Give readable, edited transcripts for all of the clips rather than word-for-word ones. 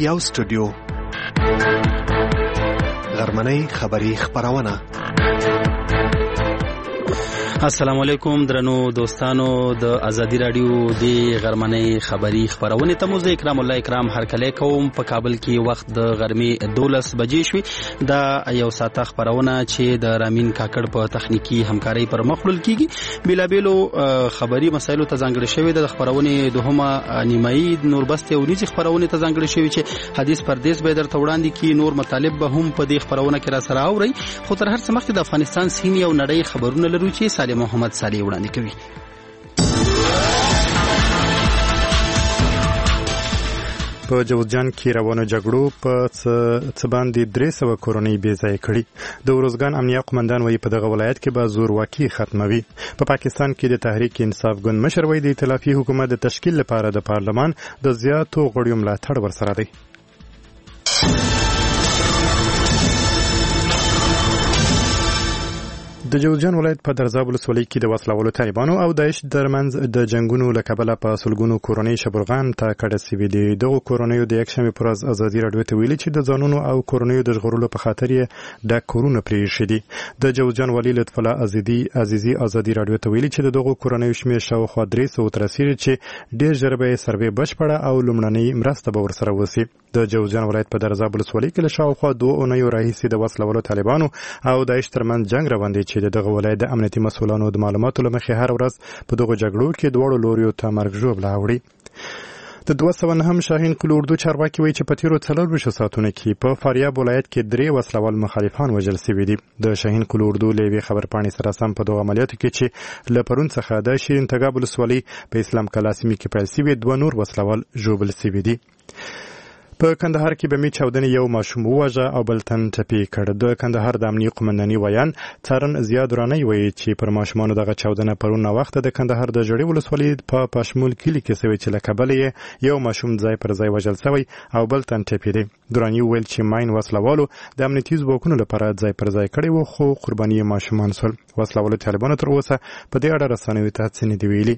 یو سټوډیو غرمنۍ خبری خبرونه. السلام علیکم درنو دوستانو د ازادي رادیو د غرمنۍ خبری خبرونه ته مزه اکرام الله اکرام هر کله کوم په کابل کې وخت د غرمې 12 بجې شوې دا یو ساعته خبرونه چې د رامین کاکړ په تخنیکی همکاري پر مخ وړل کیږي. بلابلو خبری مسایلو ته ځانګړي شوی د خبرونه دوهمه نیمایي نوربست او نيزي خبرونه ته ځانګړي شوی چې حدیث پردیس به درته وړاندې کی نور مطالب به هم په دې خبرونه کې را سره اوري. خو تر هر څه مخکې د افغانستان سینې او نړۍ خبرونه لرو چې محمد صالح وړاندې کوي. په جوزجان کې روانو جګړو په څه باندې 300 کورنۍ بې ځای کړي. د ورزګان امنیه قومندان وایي په دغه ولایت کې به زورواکي ختموي. په پاکستان کې د تحریک انصاف ګوند مشر وایي د ائتلافي حکومت د تشکیل لپاره د پارلمان د زیاتو غړیو ملاتړ ورسره دی. د جوزجان ولایت په درزاب ولسوالۍ کې د وسلوالو طالبانو او داعش ترمنځ د جنگونو له کبله په سلګونو کورنۍ شبرغان ته کډه سوي دي. دغه کورنۍ د یکشنبه پر ورځ ازادي رادیو ته ویلي چې د ځانونو او کورنۍ د ژغورلو په خاطر یې د کورونه پریښي دي. د جوزجان والي لطف الله عزیزي ازادي رادیو ته ویلي چې دغه کورنۍ شمېر شاوخوا 300 تر رسیدي چې ډېر ژر به سروې بشپړه او لومړنۍ مرسته به ورسره وسی. د جوزجان ولایت په درزاب ولسوالۍ کې له شاوخوا 2 اونیو راهیسې د وسلوالو طالبانو او داعش ترمنځ جنگ روان دی چې دغه ولایت د امنیتي مسؤلانو د معلوماتو له مخې هر ورځ په دغه جګړو کې دواړو لوریو ته مرګ ژوبله اوړي. د 209 شاهین کلو اردو چارواکي وایي چې په تیرو 4 ساعتونو کې په فاریاب ولایت کې 3 وسلوال مخالفان وژل شوي دي. د شاهین کلو اردو لیوي خبرپاڼې سره سم په دغه عملیاتو کې چې له پرون څخه د شیرین تګاب ولسوالۍ په اسلام کلا سیمې کې پیل شوي 2 نور وسلوال ژوبل شوي دي. په کندهار کې بمي چاودنې یو ماشوم وواژه او بل تن ټپي کړ. د کندهار د امنیه قومنداني ویان څارن زیاد رانی وایي چې پر ماشومانو دغه چاودنه پرون وخت د کندهار د جړې ولسوالۍ په پاشمول کلی کې شوی چې له کبله یې یو ماشوم ځای پر ځای وژل شوی او بل تن ټپي دی. درانی ویل چې ماین وسلوالو د امنیتي ځواکونو لپاره ځای پر ځای کړی و خو قرباني ماشومان سول. وسلوالو طالبانو تر اوسه په دې اړه رسنیو ته څه نه دی ویلي.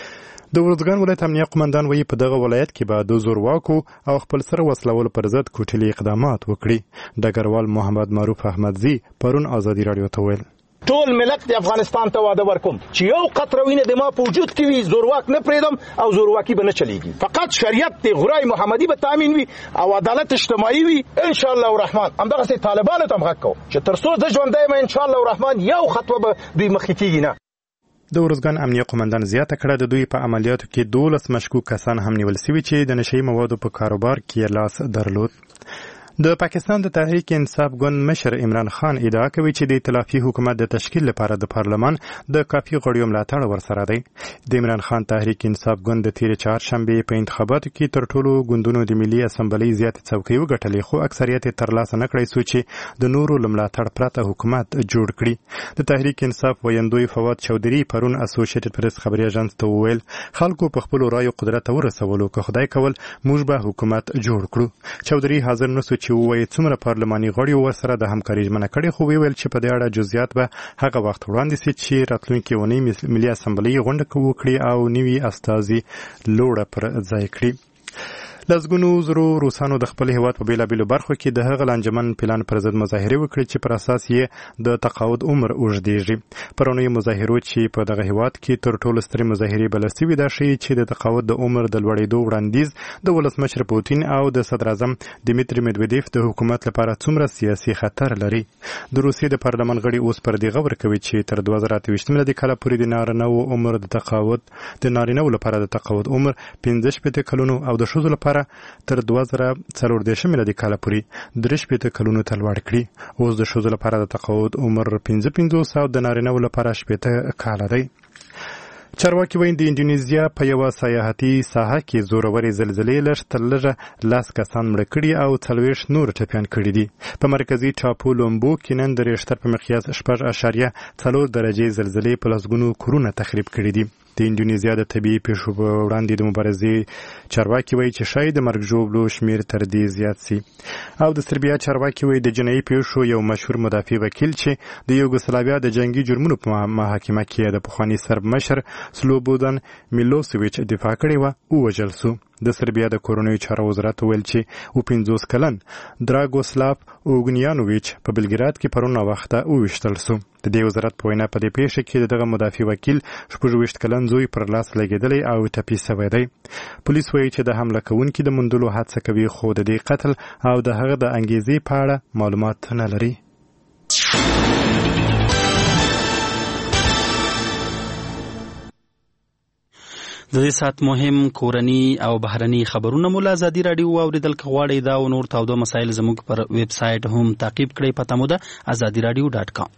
د ورزګان ولایت امنیه قومندان وایي په دغه ولایت کې به د زورواکو او خپل سره وسلوالو پر ضد کوټلي اقدامات وکړي. ډګروال محمد معروف احمدزي پرون ازادي رادیو ته ویل ټول ملت د افغانستان ته واده ورکوم چې یو قطره وینه د ما په وجود کې وي زورواک نه پریدم او زورواکي به نه چلیږي. فقط شریعت د غرای محمدي به تامین وي او عدالت اجتماعي وي ان شاء الله الرحمن. همدغه سي طالبانو ته مغږ کو چې ترڅو د ژوندۍ ما ان شاء الله الرحمن یو خطوه به دوی مخکې کیږي نه. د ورزګان امنیه قومندان زیاته کړه د دوی په عملیاتو کې 12 مشکوک کسان هم نیول شوي چې د نشئی موادو په کاروبار کې لاس درلود. د پاکستان د تحریک انصاف ګوند مشر عمران خان ادعا کوي چې د ائتلافي حکومت د تشکیل لپاره د پارلمان د کافي غړیو ملاتړ ورسره دی. د عمران خان تحریک انصاف ګوند د تیر چهارشنبه په انتخاباتو کې تر ټولو ګوندونو د ملي اسمبلی زیات څوکۍ وګټلې خو اکثریت ترلاسه نه کړی سو چې د نورو ملاتړ پرته حکومت جوړ کړي. د تحریک انصاف ویندوی فواد چودري پرون اسوسییټډ پریس خبري اژانس ته وویل خلکو په خپل رایو قدرت ورسولو که خدای کول موږ به حکومت جوړ کړو. چودري حاضر نسو چې وایي څومره پارلماني غړي ورسره د همکاري ژمنه کړې خو ویل چې په دې اړه جزئیات به هغه وخت وړاندې شي چې راتلونکي اونۍ ملي اسمبلی غونډه وکړي او نوي استازي لوړه پر ځای کړي. لسګونو زرو روسانو د خپل هیواد په بیلابیلو برخو کې د هغه لانجمن پلان پر ضد مظاهرې وکړي چې پر اساس یې د تقاعد عمر اوږدیږي. پرونی مظاهرو چې په دغه هیواد کې تر ټولو سترې مظاهرې بلل شوې دا ښیي چې د تقاعد د عمر د لوړېدو وړاندیز د ولسمشر پوتین او د صدر اعظم دیمیتری میدویدیف د حکومت لپاره څومره سیاسي خطر لري. د روسیې د پارلمان غړي اوس پر دې غور کوي چې تر 2023 میلادي کال پورې د نارینه‌و عمر د تقاعد د نارینه‌و لپاره د تقاعد عمر 15 کلونو او د ښځو لپاره تر 2014 میلادي کال پورې 3 کلونو ته لوړ کړي. اوس د ښځو لپاره د تقاعد عمر 55 او د نارینه‌و لپاره 18 کاله دی. چارواکي وایي د انډونیزیا په یوه سیاحتي ساحه کې زورورې زلزلې لږ تر لږه 10 کسان مړه کړي او 40 نور ټپیان کړي دي. په مرکزي ټاپو لومبو کې نن د ریښتر په مقیاس 6.4 درجې زلزلې په لسګونو کورونه تخریب کړي دي. د انډونیزیا د طبيعي پیښو په وړاندې د مبارزې چارواکي وایي چې شاید د مرګ ژوبلو شمیر تر دې زیات شي. او د سربیا چارواکي وایي د جنایي پیښو یو مشهور مدافع وکیل چې د یوګوسلاویا د جنگي جرمونو په محاکمه کې د پخواني سرب مشر سلوبودان میلوسویچ دفاع کړې و وژل شو. د سربیا د کورونیو چارو وزارت ویل چې 50 کلن دراګوسلاف اوګنیانوویچ په بلګراد کې پرون وخته وویشتل سو. د دې وزارت په وینا په دې پیښه کې دغه مدافع وکیل 26 کلن زوی پر لاس لګیدلی او ټپي شوی دی. پولیس وایي چې د حمله کوونکي د موندلو هڅه کوي خو د دې قتل او د هغه د انګیزې په اړه معلومات نه لري. د دې سات مهم کورنی او بهرني خبرونه مو له ازادي رادیو اوریدل کغواړي دا او نور تاوده مسایل زموږ پر ویب سټ هم تعقیب کړئ. پته مو ده azadiradio.com.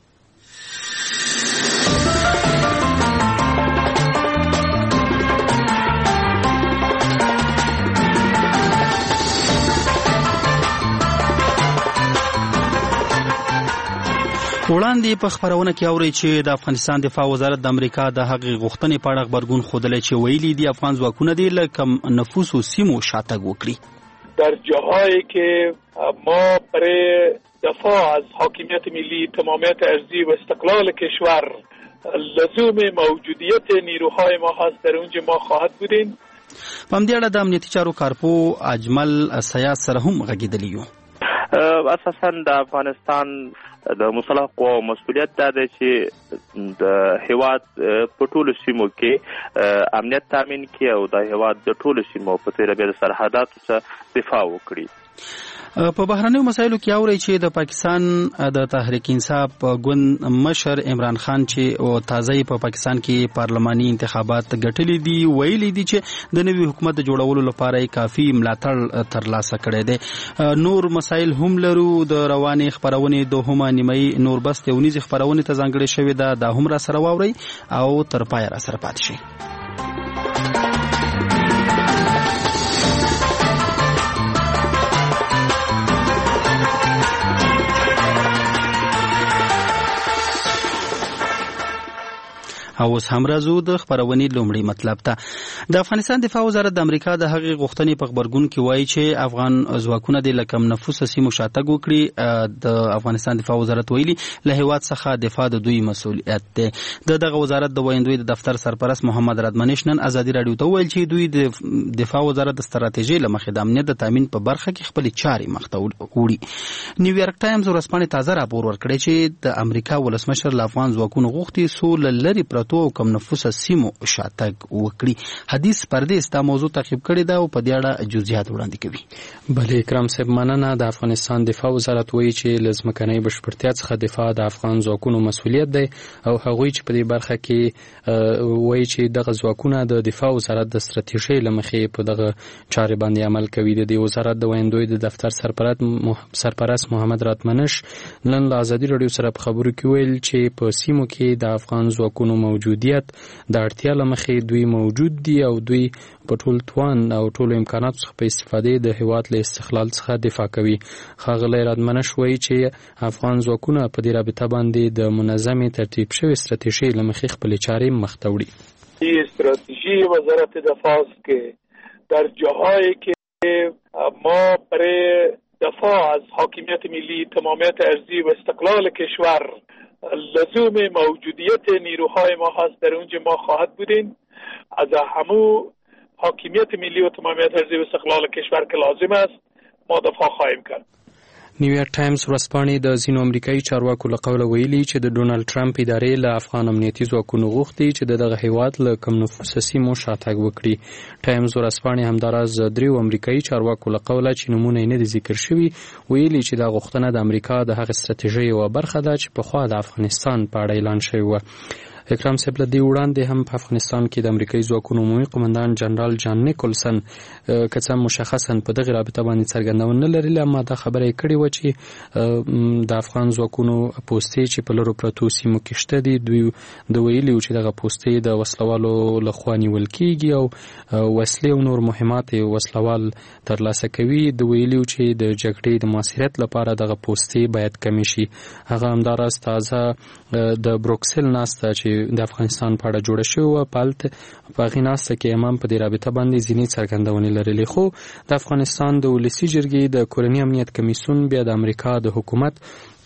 وړاندې په خبرونه کې اوري چې د افغانستان دفاع وزارت د امریکا د هغې غوښتنې په اړه خبرګون ښودلی چې ویلي دي افغان ځواکونه دې له کم نفوسو سیمو شاتګ وکړي. در جاهایی که ما برای دفاع از حاکمیت ملی، تمامیت ارضی و استقلال کشور لزوم موجودیت نیروهای ما هست، در اونجا ما خواهد بودیم. په همدې اړه د امنیتي چارو کارپو اجمل سیاس سره هم غږېدلی یو. اساساً د افغانستان د مسلح قواو مسؤلیت دا دی چې د هیواد په ټولو سیمو کې امنیت تامین کړي او د هیواد د ټولو سیمو په تیره بیا د سرحداتو څخه دفاع وکړي. په بهرنیو مسایلو کې اوري چې د پاکستان د تحریک انصاف ګوند مشر عمران خان چې تازه په پاکستان کې پارلماني انتخابات ګټلې دي، ویلي دي چې د نوي حکومت د جوړولو لپاره کافي ملاتړ ترلاسه کړی دی. نور مسایل هم لرو. د روانې خبرونې دوهمه نیمایي نور بس یونیزي خبرونې ته ځانګړې شوې ده، دا هم را سره واورئ او تر پایه را سره پاتې شئ. او اوس هم راځو د خبرونې لومړی مطلب ته. د افغانستان دفاع وزارت د امریکا د هغې غوښتنې په خبرګون کې وایي چې افغان ځواکونه د لکم نفوس سیمو شاتګ وکړي. د افغانستان دفاع وزارت ویلي له هیواد څخه دفاع د دوی مسؤلیت دی. دغه وزارت د ویندوی د دفتر سرپرست محمد رادمنش نن ازادي رادیو ته ویل چې دوی د دفاع وزارت د ستراتیژۍ له مخې د امنیت د تامین په برخه کې خپلې چارې مخته وړي. نیویارک ټایمز ورځپاڼې تازه راپور ورکړی چې د امریکا ولسمشر له افغان ځواکونو غوښتي څو له لرې پرتو او کم نفوس سیمو شاتګ وکړي. حدیث پردیس دا موضوع تعقیب کړی دا او په دې اړه جزئیات وړاندې کوي. بلې اکرام صاحب مننه. د افغانستان دفاع وزارت وایي چې له ځمکنۍ بشپړتیا څخه دفاع د افغان ځواکونو مسؤلیت دی او هغوی چې په دې برخه کې وایي چې دغه ځواکونه د دفاع وزارت د ستراتیژۍ له مخې په دغه چارې باندې عمل کوي. د دې وزارت د ویندوی د دفتر سرپرست محمد رادمنش نن له ازادي رادیو سره په خبرو کې ویل چې په سیمو کې د افغان ځواکونو موجودیت د اړتیا له مخې دوی موجود دي او دوی په ټول توان او ټولو امکاناتو څخه په استفادې د هیواد له استقلال څخه دفاع کوي. ښاغلی رادمنش وایي چې افغان ځواکونه په دې رابطه باندې د منظمې ترتیب شوې ستراتیژۍ له مخې خپلې چارې مخته وړي. این استراتژی وزارت دفاع است که در جاهایی که ما برای دفاع از حاکمیت ملی، تمامیت ارضی و استقلال کشور لزوم موجودیت نیروهای ما هست، در اونجا ما خواهد بودیم. از همو حاکمیت ملی و تمامیت ارضی و استقلال کشور که لازم است ما دفاع خواهیم کرد. نیویارک ټایمز ورځپاڼې د ځینو امریکایي چارواکو له قوله ویلي چې د ډونالد ټرمپ ادارې له افغان امنیتي ځواکونو غوښتي چې د دغه هیواد له کم نفوسه سیمو شاتګ وکړي. ټایمز ورځپاڼې همداراز دریو امریکایي چارواکو له قوله چې نومونه یې نه دي ذکر شوي ویلي چې دا غوښتنه د امریکا د هغې ستراتیژۍ یوه برخه ده چې پخوا د افغانستان په اړه اعلان شوې وه. اکرام صاحب له دې وړاندې هم په افغانستان کې د امریکایي ځواکونو عمومي قمندان جنرال جان نیکولسن که څه مشخصا په دغې رابطه باندې څرګندونه نه لري، اما دا خبره یې کړې وه چې د افغان ځواکونو پوستې چې په لرو پرتو سیمو کې شته دي دوی د ویلي وو چې دغه پوستې د وسلوالو لخوا نیول کېږي او وسلې او نور مهمات یې وسلوال ترلاسه کوي. د ویلي وو چې د جګړې د مؤثریت لپاره دغه پوستې باید کمې شي. هغه همداراز تازه د بروکسل ناسته چې د افغانستان په اړه جوړه شوې وه په هغې ناسته کې هم په دې رابطه باندې ځینې څرګندونې لرلې. خو د افغانستان د ولسي جرګې د کورني امنیت کمیسیون بیا د امریکا د حکومت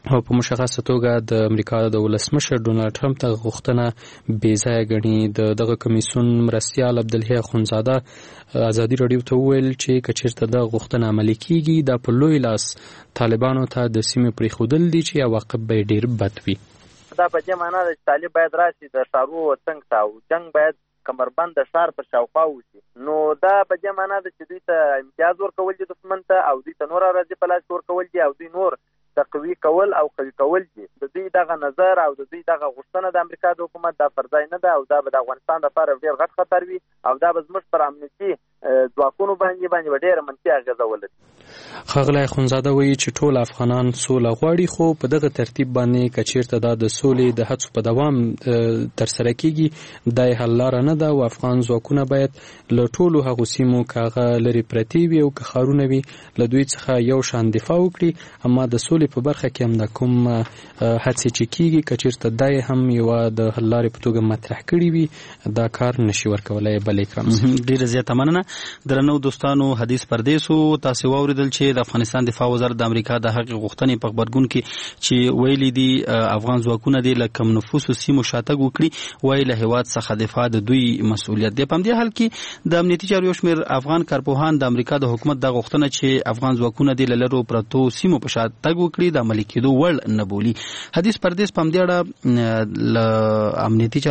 او په مشخصه توګه د امریکا د ولسمشر ډونالد ټرمپ ته غوښتنه بې ځایه ګڼي. دغه کمیسیون مرستیال عبدالحی اخندزاده ازادي راډیو ته وویل چې که چېرته دغه غوښتنه عملي کیږي دا په لوی لاس طالبانو ته د سیمې پرېښودل دي چې عواقب به یې ډېر بد وي. دا په دې معنا ده چې طالب باید راشي د ښارونو څنګ ته او جنګ باید کمربند د ښار پر شاوخوا وشي. نو دا په دې معنا ده چې دوی ته امتیاز ورکول دي دښمن ته او دوی ته نور اراضي په لاس ورکول دي او دوی نور تقوی کول او قوي کول دي. د دوی دغه نظر او د دوی دغه غوښتنه د امریکا د حکومت دا فرضای نه ده او دا به د افغانستان لپاره ډېر غټ خطر وي او دا به زموږ پر امنیتي ځواکونو باندې ډېره منفي اغېزه ولري. ښاغلی اخندزاده وایي چې ټول افغانان سوله غواړي خو په دغه ترتیب باندې که چېرته دا د سولې د هڅو په دوام ترسره کیږي دا یې حل لاره نه ده او افغان ځواکونه باید له ټولو هغو سیمو که هغه لرې پرتې وي او که ښارونه وي له دوی څخه یو شان دفاع وکړي. اما د سولې په برخه کې هم د کوم هڅې چې کیږي که چېرته دا یې هم یوه د حل لارې په توګه مطرح کړي وي دا کار نشي ورکولی. بل اکرام ډېره زیاته مننه. درنو دوستانو حدیث پردیسو تاسو واوریدل چې د افغانستان دفاع وزارت د امریکا د حق غوښتنې په خبرګون کې چې ویلي دي افغان ځواکونه د کم نفوسو سیمو شاتګ وکړي وایي له هیواد څخه دفاع د دوی مسؤلیت دی. په همدې حال کې د امنیتي چارو یو شمېر افغان کارپوهان د امریکا د حکومت د غوښتنه چې افغان ځواکونه د لرو پرتو سیمو په شاتګ وکړي د عملي کېدو وړ نه بولي. حدیث پردیس په همدې اړه له امنیتي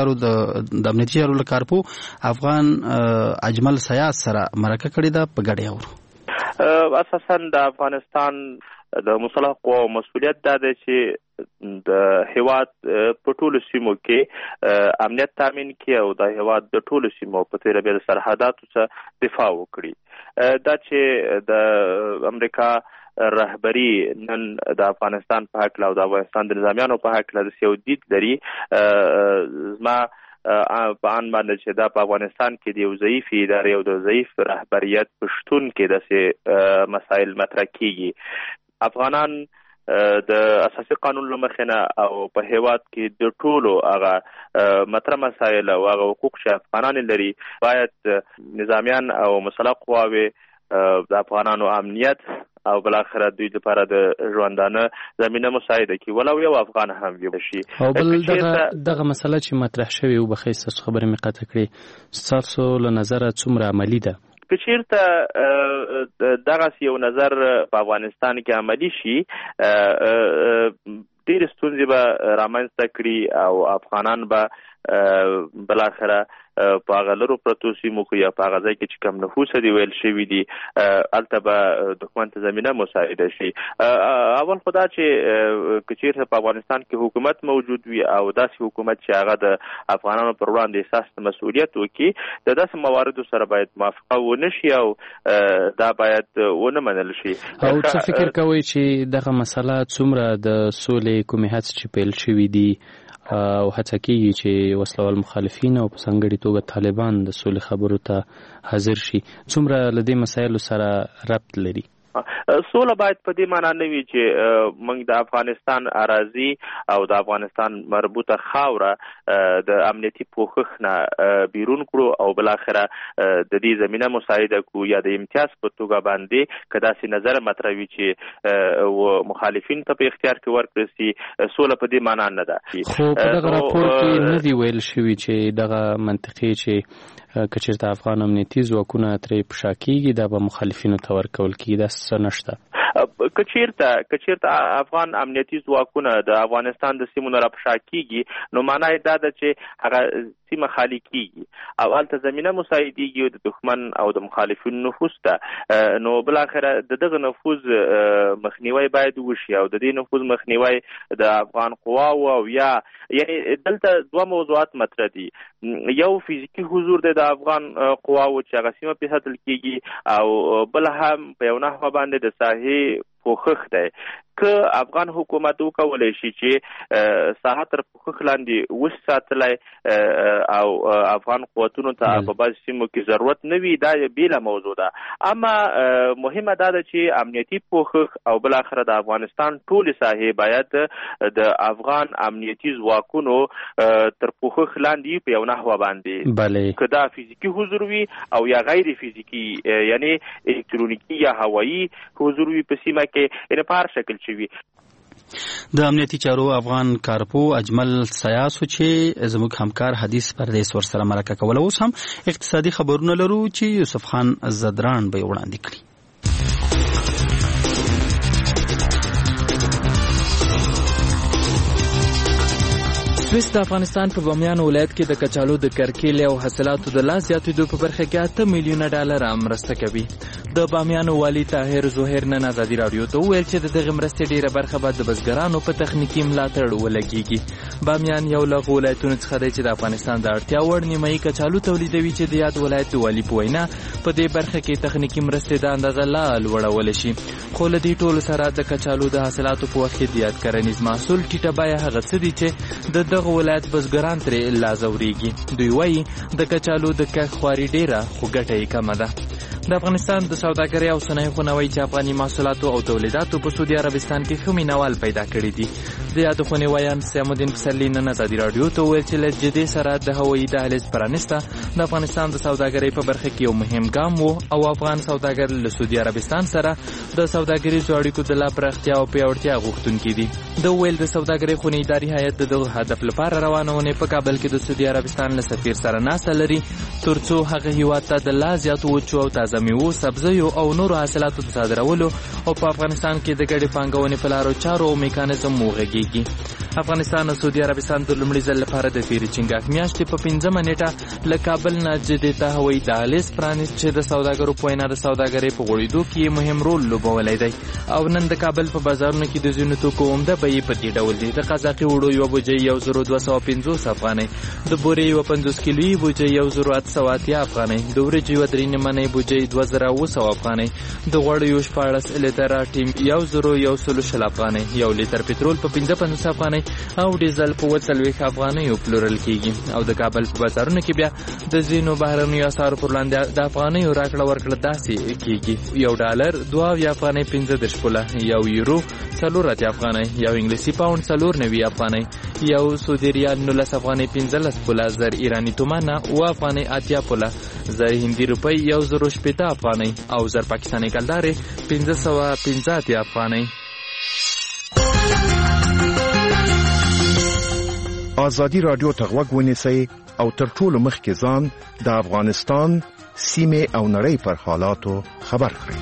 چارو له کارپو افغان اجمل سیاس سره مرکه کړې ده په ګډه اورو. اساساً د افغانستان د مسلح قواو مسؤلیت دا دی چې د هیواد په ټولو سیمو کې امنیت تامین کړي او د هیواد د ټولو سیمو په تیره بیا د سرحداتو څخه دفاع وکړي. دا چې د امریکا رهبری نن د افغانستان په حق او د افغانستان د نظامیانو په حق د سیودید لري زما په ان باندې چې دا په افغانستان کې د یو ضعیف ادارې او د ضعیف رهبریت په شتون کې داسې مسایل مطرح کیږي. افغانان د اساسي قانون له مخې نه او په هیواد کې د ټولو هغه مطرح مسایل او هغه حقوق چې افغانان لري باید نظامیان او مسلح قواوې د افغانانو امنیت او بلاخره دوی لپاره د ژوندانه زمینه مساعده کی ولو یو افغان هم وي شي. او بل دغه مسله چې مطرح شوی او بخې تاسو خبره می قطع کړې تاسو له نظر څومره عملی ده؟ که چیرته دغه یو نظر په افغانستان کې عملی شي ډېر ستونزې به رامنځته کړي او افغانان به بلاخره په هغه لرو پرتو سیمو کې یا په هغه ځای کې چې کم نفوس دي ویل شوي دي هلته به دښمن ته زمینه مساعده شي. اول خو دا چې که چېرته په افغانستان کې حکومت موجود وي او داسې حکومت چې هغه د افغانانو پر وړاندې احساس مسؤلیت وکړي د داسې مواردو سره باید موافقه ونه شي او دا باید ونه منل شي. او څه فکر کوئ چې دغه مسله څومره د سولې کومې هڅې چې پیل شوي دي او هڅه کیږي چې وسلوال مخالفین او په ځانګړې توګه طالبان د سولې خبرو ته حاضر شي څومره له دې مسایلو سره ربط لري؟ سوله باید په دې معنا نه وي چې موږ د افغانستان اراضي او د افغانستان مربوطه خاوره د امنیتي پوښښ نه بیرون کړو او بلاخره د دې زمینه مساعده کو یا د امتیاز په توګه باندې که داسې نظر مطرح وي چې مخالفین ته په اختیار کې ورکړل سي سوله په دې معنا نه ده. خو په دغه راپور کې نه دی ویل شوي چې دغه منطقي چې که چېرته افغان امنیتي ځواکونه ترې په شا کېږي دا به مخالفینو ته ورکول کېږي دا څه نشته. که چېرته افغان امنیتي ځواکونه د افغانستان د سیمو نه راپشا کېږي نو معنا یې دا ده چې هغه سیمه خالي کېږي او هلته زمینه مساعدېږي د دښمن او د مخالفینو نفوذ ته نو بلاخره د دغه نفوذ مخنیوی باید وشي او د دې نفوذ مخنیوی د افغان قواو او یعنی دلته دوه موضوعات مطرح دي. یو فزیکي حضور دی د افغان قواو چې هغه سیمه پرې ساتل کېږي او بل هم په یو نحوه باندې د ساحې پوښښ دی. که افغان حکومت وکولی شي چې ساحه تر پوښښ لاندې وساتلی او افغان قوتونو ته په بعض سیمو کې ضرورت نه وي دا بیله موضوع ده. اما مهمه دا ده چې امنیتي پوښښ او بالاخره د افغانستان ټولې ساحې باید د افغان امنیتي ځواکونو تر پوښښ لاندې په یو نحوه باندې که دا فزیکي حضور وي او یا غیر فزیکي یعنی الکترونیکي یا هوایي حضور وي په سیمه کې په هر شکل شوي. د امنیتي چارو افغان کارپو اجمل سیاسو چې زموږ همکار حدیث پردیس ورسره مرکه کوله. اوس هم اقتصادي خبرونه لرو چې یوسف خان زدران به وړاندې کړي. سویس د افغانستان په بامیان ولایت کې د کچالو د کرکیلې او حاصلاتو د لا زیاتېدو په برخه کې 8 میلیونه ډالر مرسته کوي. د بامیان والي طاهر زهیر نن ازادي راډیو ته وویل چې د دغه مرستې ډیره برخه به د بزګرانو په تخنیکي ملاتړ ولګیږي. بامیان یو له ولایتونو څخه دی چې د افغانستان د اړتیا وړ نیمایي کچالو تولیدوي چې د یاد ولایت والي په وینا په دې برخه کې تخنیکي مرستې د اندازه لا لوړولی شي. خو له دې ټولو سره د کچالو د حاصلاتو په وخت کې د یاد کرنیز محصول ټیټه بیه هغه څه دي چې د دغه ولایت بزګران ترې لا ځورېږي. دوی وایي د کچالو د کښت خواري ډیره خو ګټه یې کمه ده. د افغانستان د سوداګرۍ او صنایع خونه وایي چې افغاني محصولاتو او تولیداتو په سعودي عربستان کې ښه مینوال پیدا کړي دي. د یادو خونې ویان سیام الدین پسرلي نن ازادي راډیو ته وویل چې له جدې سره د هوایي دهلیز پرانسته د افغانستان د سوداګرۍ په برخه کې یو مهم ګام و او افغان سوداګر له سعودي عربستان سره د سوداګریزو اړیکو د لا پراختیا او پیاوړتیا غوښتونکي دي. د ویل د سوداګرۍ خونې اداري هیئت د دغه هدف لپاره روانه ونې په کابل کې د سعودي عربستان له سفیر سره ناسته لري ترڅو هغه هیواد ته د لا زیاتو وچو او تازه میوو سبزیو او نورو حاصلاتو د صادرولو او په افغانستان کې د ګډې پانګونې په لارو چارو او میکانیزم وغږیږي. افغانستان او سعودي عربستان د لومړي ځل لپاره د تېرې چنګاښ میاشتې په 5مه نیټه له کابل نه جدې ته هوایي دهلیز پرانیست چې د سوداګرو په وینا د سوداګرۍ په غوړېدو کې مهم رول لوبولی دی. او نن د کابل په بازارونو کې د ځینو توکو عمده بیې په دې ډول دي. د قزاقي وړو یوه بوجۍ 1250 افغانۍ، د بورې یوه 50 کیلویي بوجۍ 1880 افغانۍ، د وریجو یوه 3 نیمنۍ بوجۍ 2900 افغانۍ، د غوړیو 14 لیتره ټیم 1110 افغانۍ، 1 لیتر پټرول په 55 افغانۍ او ډیزل په 40 افغانۍ پلورل کیږي. او د کابل په بازارونو کې بیا د ځینو بهرنیو اسعارو پر وړاندې د افغانیو راکړه ورکړه داسې کیږي: $1 2 افغانۍ 15 پوله، 1 یورو 4 افغانۍ، 1 انګلیسي پاوند 4 افغانۍ، 1 سعودي ریال 19 افغانۍ 15 پوله، 1000 ایرانی تومانه 9 افغانۍ 80 پوله، 1000 هندي روپۍ 1080 افغانۍ او 1000 پاکستاني کلدارې 1550 افغانۍ. ازادي رادیو ته غوږ ونیسئ او تر ټولو مخکې ځان د افغانستان سیمه او نړۍ پر حالاتو خبر کړئ.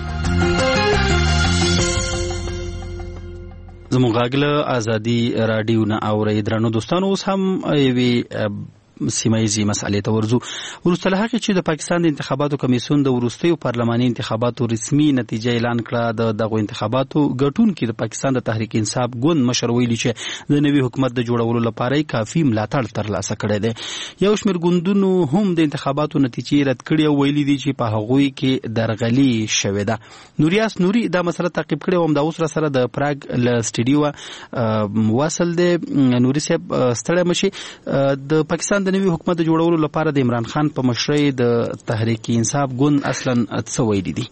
زموږ غږ له ازادي رادیو نه اورئ. درنو دوستانو، اوس هم یوې سیمایي مسالې ته ورځو. وروسته له هغې چې د پاکستان د انتخاباتو کمیسیون د وروستیو پارلماني انتخاباتو رسمي نتیجه اعلان کړه، د دغو انتخاباتو ګټونکي د پاکستان د تحریک انصاف ګوند مشر ویلي چې د نوي حکومت د جوړولو لپاره کافي ملاتړ ترلاسه کړی دی. یو شمېر ګوندونو هم د انتخاباتو نتیجې رد کړي او ویلي دي چې په هغوی کې درغلي شوې ده. نوریاس نوري دا مسله تعقیب کړې او همدا اوس را سره د پراګ له سټډیو واصل دی. نوري صاحب ستړی مشي. د پاکستان د نوي حکومت د جوړولو لپاره د عمران خان په مشرۍ د تحریک انصاف ګوند اصلا څه ویلي دي؟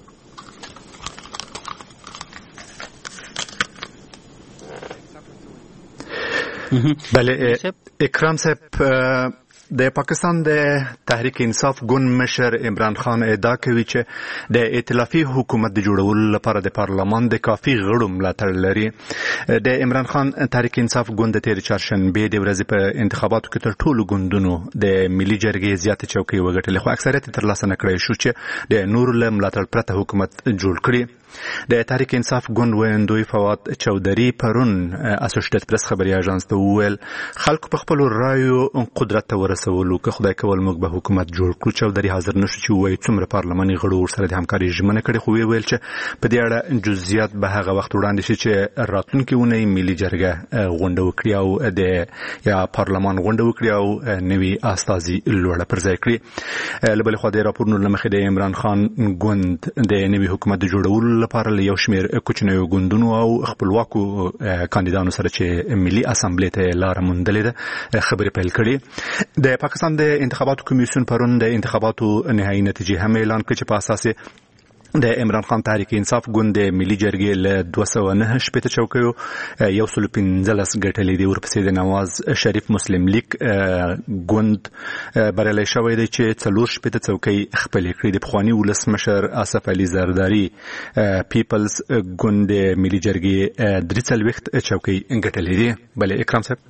بله اکرام صاحب، د پاکستان د تحریک انصاف ګوند مشر عمران خان ادعا کوي چې د ائتلافي حکومت د جوړولو لپاره د پارلمان د کافي غړو ملاتړ لري. د عمران خان تحریک انصاف ګوند د تېرې چهارشنبې د ورځې په انتخاباتو کې تر ټولو ګوندونو د ملي جرګې زیاتې چوکۍ وګټلې، خو اکثریت یې ترلاسه نه کړی شو چې د نورو له ملاتړ پرته حکومت جوړ کړي. د تحریک انصاف ګوند ویندوی فواد چودري پرون اسوسییټډ پریس خبري اژانس ته وویل خلکو په خپل رایو قدرت ته ورسولو که خدای کول موږ به حکومت جوړ کړو. چودري حاضر نشو چې وایي څومره پارلماني غړو ورسره د همکاري ژمنه کړې، خو ویل چې په دې اړه جزئیات به هغه وخت وړاندې شي چې راتلونکي اونۍ ملي جرګه غونډه وکړي او د یا پارلمان غونډه وکړي او نوي استازي لوړه پر ځای کړي. له بلې خوا د راپورونو له مخې د عمران خان ګوند د نوي حکومت د جوړولو لپاره له یو شمېر کوچنیو ګوندونو او خپلواکو کاندیدانو سره چې ملي اسامبلې ته لاره موندلې ده خبرې پیل کړې. د پاکستان د انتخاباتو کمیسیون پرون د انتخاباتو نهایي نتیجې هم اعلان کړې چې په اساس د عمران خان تحریک انصاف ګوند د ملي جرګې له 209 شپېته چوکیو 115 ګټلې دي. ورپسې د نواز شریف مسلم لیگ ګوند بریالی شوی دی چې 4 شپېته چوکۍ خپلې کړې دي. پخواني ولسمشر آصف علي زرداري پیپلز ګوند د ملي جرګې 43 چوکۍ ګټلې دي. بلې اکرام صاحب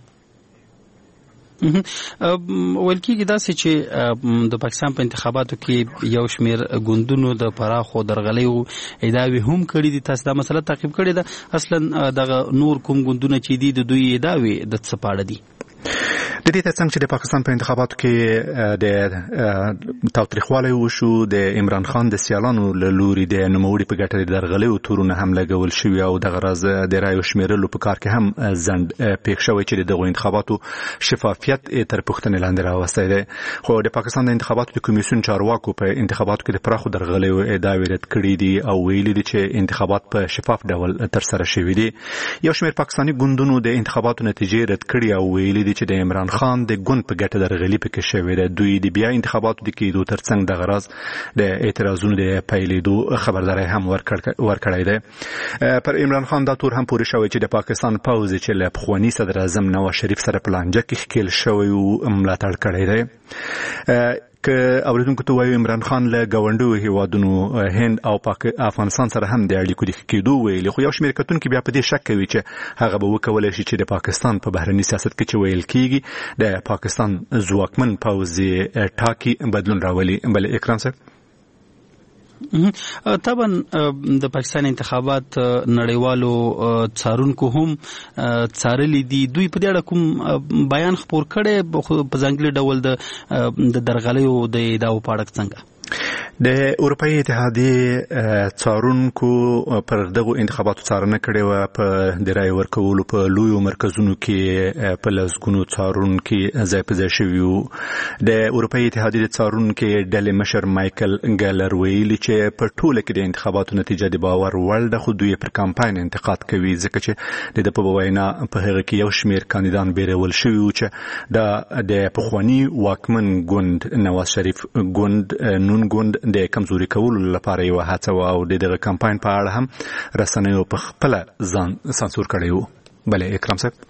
ویل کېږي داسې چې د پاکستان په انتخاباتو کې یو شمېر ګوندونو د پراخو درغلیو ادعاوې هم کړي دي. تاسو دا مسله تعقیب کړې ده؟ اصلا دغه نور کوم ګوندونه چې دي د دوی ادعاوې د څه په اړه دي؟ د دې ترڅنګ چې د پاکستان په انتخاباتو کې د تاوتریخوالی وشو، د عمران خان د سیالانو له لوري د نوموړي په ګټه د درغلیو تورونه هم لګول شوي او دغه راز د رایو شمیرلو په کار کې هم ځنډ پېښ شوی چې دغه انتخاباتو شفافیت تر پوښتنې لاندې راوستی دی. خو د پاکستان د انتخاباتو د کمیسیون چارواکو په انتخاباتو کې د پراخو درغلیو ادعاوې رد کړي دي او ویلي دي چې انتخابات په شفاف ډول ترسره شوي دي. یو شمېر پاکستاني ګوندونو د انتخاباتو نتیجې رد کړي او ویلي دي چې د عمران خان د ګوند په ګټه درغلي پکې شوې ده. دوی د بیا انتخاباتو د کېدو ترڅنګ دغه راز د اعتراضونو د پیلېدو خبرداری هم ورکړی دی. پر عمران خان دا تور هم پورې شوی چې د پاکستان پوځ چې له پخواني صدر اعظم نواز شریف سره په لانجه کې ښکېل شوی و ملاتړ کړی دی. که اوریدونکو ته وایو عمران خان له ګاونډیو هیوادونو هند او افغانستان سره هم د اړیکو د ښه کېدو ویلي، خو یو شمېر کتونکي بیا په دې شک کوي چې هغه به وکولی شي چې د پاکستان په بهرني سیاست کې چې ویل کېږي د پاکستان ځواکمن پوځ ټاکي بدلون راولي. بلې اکرام صاحب طبعا د پاکستان انتخابات نړیوالو څارونکو هم څارلي دي. دوی په دې اړه کوم بیان خپور کړی په ځانګړي ډول د درغلیو د ادعاو په اړه څنګه؟ د اروپایي اتحادیې څارونکو پر دغو انتخاباتو څارنه کړې وه. په د رایې ورکولو په لویو مرکزونو کې په لسګونو څارونکي ځای په ځای شوي وو. د اروپایي اتحادیې د څارونکي ډلې مشر مایکل ګالر ویلي چې په ټوله کې د انتخاباتو نتیجه د باور وړ ده، خو دوی پر کمپاین انتقاد کوي ځکه چې د په وینا په هغه کې یو شمېر کاندیدان بیرول شوي وو چې د پخواني واکمن ګوند نواز شریف ګوند نون ګوند د کمزوري کولو لپاره یو هڅه و او دغه کمپاین په اړه هم رسنیو په خپل ځان سانسور کړی و. بلې اکرام صاحب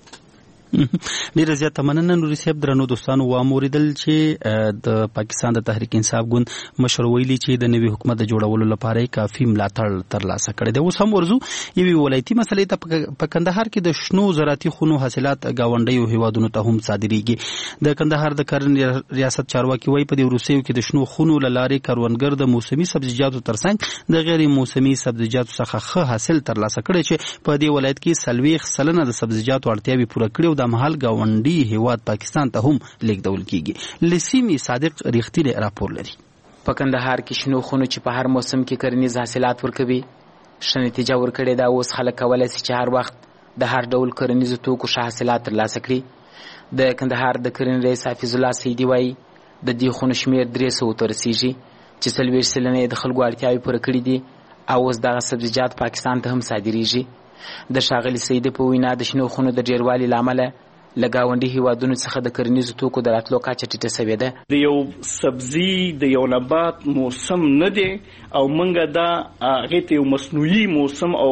ډیره زیاته مننه. نوري صاحب درنو دوستانو واوریدل چې د پاکستان د تحریک انصاف ګوند مشر ویلي چې د نوي حکومت د جوړولو لپاره کافي ملاتړ ترلاسه کړی دی. اوس هم ورزو یوې ولایتي مسلې ته. په کندهار کې د شنو زراعتي خونو حاصلات ګاونډیو هیوادونو ته هم صادریږي. د کندهار د کرنې ریاست چارواکي وایي په دې وروستیو کې د شنو خونو له لارې کروندګر د موسمي سبزیجاتو ترڅنګ د غیر موسمي سبزیجاتو څخه ښه حاصل ترلاسه کړی چې په دې ولایت کې 40% د سبزیجاتو اړتیاوې پوره کړي. د محل ګاونډي هیواد پاکستان ته هم لیږدول کیږي. لسیمی صادق ریښتینی راپور لري. په کندهار کې شنو خونو چې په هر موسم کې کرنیز حاصلات ورکوي ښه نتیجه ورکړې ده. اوس خلک کولی شي چې هر وخت د هر ډول کرنیزو توکو ښه حاصلات ترلاسه کړي. د کندهار د کرنې رئیس حفیظ الله سیدي وایي د دې خونو شمېر 300 ته رسیږي چې 40 سلنه یې د خلکو اړتیاوې پوره کړي دي او اوس دغه سبزیجات پاکستان ته هم صادریږي. د ښاغلي سیدي په وینا د شنو خونو د ډیروالي له امله له ګاونډي هیوادونو څخه د کرنیزو توکو د راتلو کچه ټیټه سوې ده. د یو سبزي د یو نبات موسم نه دی او موږ دا هغې ته یو مصنوعي موسم او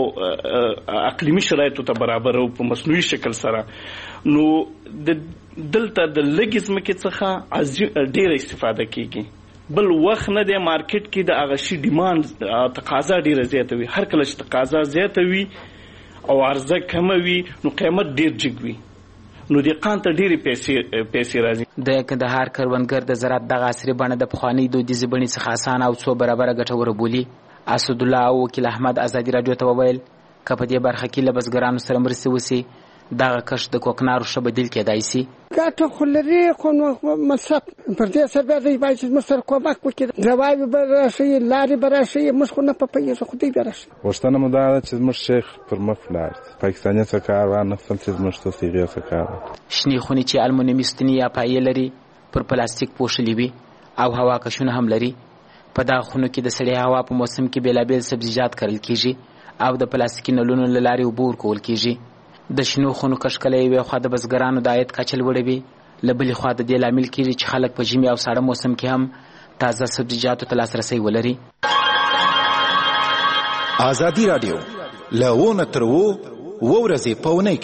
اقلیمي شرایطو ته برابر او په مصنوعي شکل سره نو دلته د لږې ځمکې څخه ډېره استفاده کیږي. بل وخت نه دی مارکیټ کې د هغه شي ډیمانډ تقاضا ډېره زیاته وي. هر کله چې تقاضا زیاته وي او عرضه کمه وي نو قیمت ډېر جګ وي، نو دهقان ته ډېرې پیسې راځي. د کندهار کروندګر د زراعت دغه عصري بڼه د پخوانۍ دودیزې بڼې څخه اسانه او څو برابره ګټوره بولي. اسدالله او وکیل احمد ازادي راډیو ته وویل که په دې برخه کې له بزګرانو سره مرستې وسي دغه کښت د کوکنارو ښه بدیل کېدای شي. ګټه خو لري خو مصرف پر دې سره بیا دوی باید موږ سره کومک وکړي. دواوې به راشي، لارې به راشي، موږ خو نه په پوهېږو خو دوی به راشي. غوښتنه مو دا ده چې زموږ شیخ پر مخ ولاړ شي، پاکستاني څه کار وانخیستل چې زموږ ته صیغې څه کار. شنې خونې چې المونیمي ستنې یا پایې لري پر پلاستیک پوښلې وي او هوا کشونه هم لري. په دغه خونو کې د سړې هوا په موسم کې بېلابېل سبزیجات کرل کېږي او د پلاستیکي نلونو له لارې اوبه ورکول کېږي. د شنو خونو کښت کله یوې خوا د بزګرانو د عاید کچه لوړوي، له بلې خوا د دې لامل کېږي چې خلک په ژمي او ساړه موسم کې هم تازه سبزیجاتو ته لاسرسی ولري. ازادي رادیو لونه تر ورځې په اونۍ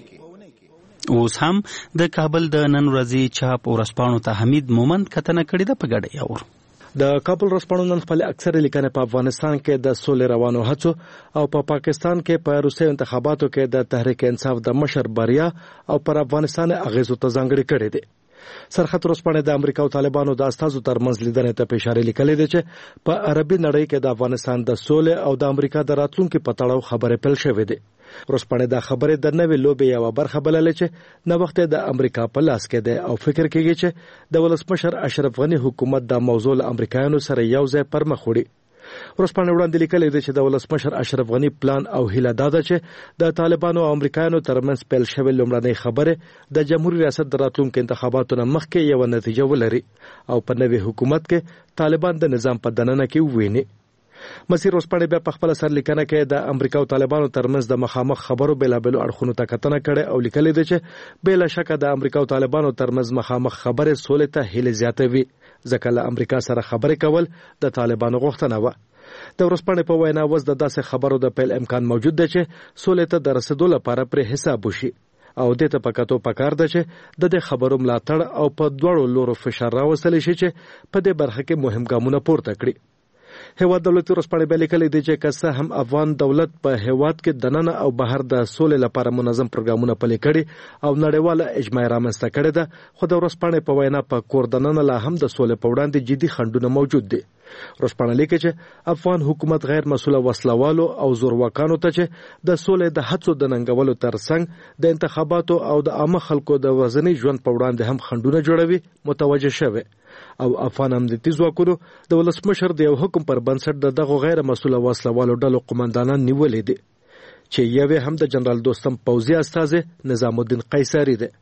کې اوس هم د کابل د نن ورځې چاپ ورځپاڼو ته حمید مومند کتنه کړې ده په ګډه یاور. د کابل ورځپاڼو نن خپل اکثره لیکنې په افغانستان کې د سولې روانو هڅو او په پاکستان کې په روسي انتخاباتو کې د تحریک انصاف د مشر بریا او پر افغانستان اغیزو ته ځانګړي کړي دي. سرخط ورځپاڼه د امریکا او طالبانو د استازو ترمنځ لیدنې ته اشاره لیکلې ده چې په عربي نړۍ کې د افغانستان د سولې او د امریکا د راتلونکو په تړاو خبرې پیل شوې دي. ورځپاڼه د خبرې د نوې لوبې یو برخه بللې چې نو وخت د امریکا په لاس کې ده او فکر کوي چې د ولسمشر اشرف غنی حکومت د موضوع امریکایانو سره یو ځای پر مخ وړي. ورځپاڼه وړاندې لیکلې ده چې د ولسمشر اشرف غنی پلان او هیله ده چې د طالبانو او امریکایانو ترمنځ پیل شوی لومړنۍ خبره د جمهوریت ریاست د راتلونکو انتخاباتو مخکې یو نتیجه ولري او په نوې حکومت کې طالبان د نظام په دننه کې وویني. مسیر ورځپاڼه بیا په خپل سر لیکنه کې د امریکا او طالبانو ترمنځ د مخامخ خبرو بلابلو اړخونو ته کتنه کړې او لیکلې ده چې بلا شک د امریکا او طالبانو ترمنځ مخامخ خبره سولې ته هیله زیاتوي ځکه له امریکا سره خبرې کول د طالبانو غوښتنه و. د ورځپاڼې په وینا وز د داسې خبرو د پیل امکان موجود دی چې سولې ته د رسیدو لپاره پر حساب وشي او د ته پکاتو پکار ده چې د خبرو ملاتړ او په دوړو لورو فشار راوستل شي چې په دې برخه کې مهم ګامونه پورته کړي. هیواد دولتي ورځپاڼه به لیکلي دي چې که هم افغان دولت په هیواد کې دننه او بهر د سولې لپاره منظم پروګرامونه پلي کړي او نړیواله اجماع رامنځته کړې ده خو د ورځپاڼې په وینا په کور دننه لا هم د سولې په وړاندې جدي خنډونه موجود دي. ورځپاڼه لیکي چې افغان حکومت غیر مسؤله وسلوالو او زورواکانو ته چې د سولې د هڅو د ننګولو ترڅنګ د انتخاباتو او د عامه خلکو د وزنی ژوند په وړاندې هم خنډونه جوړوي متوجه شوه او افغان امنیتي ځواکونو د ولسمشر د یو حکم پر بنسټ دغه غیر مسؤله وسلوالو ډلو قومندانان نیولې دي چې یوه هم د جنرال دوستم پوځي استاذ نظام الدین قیصری دی.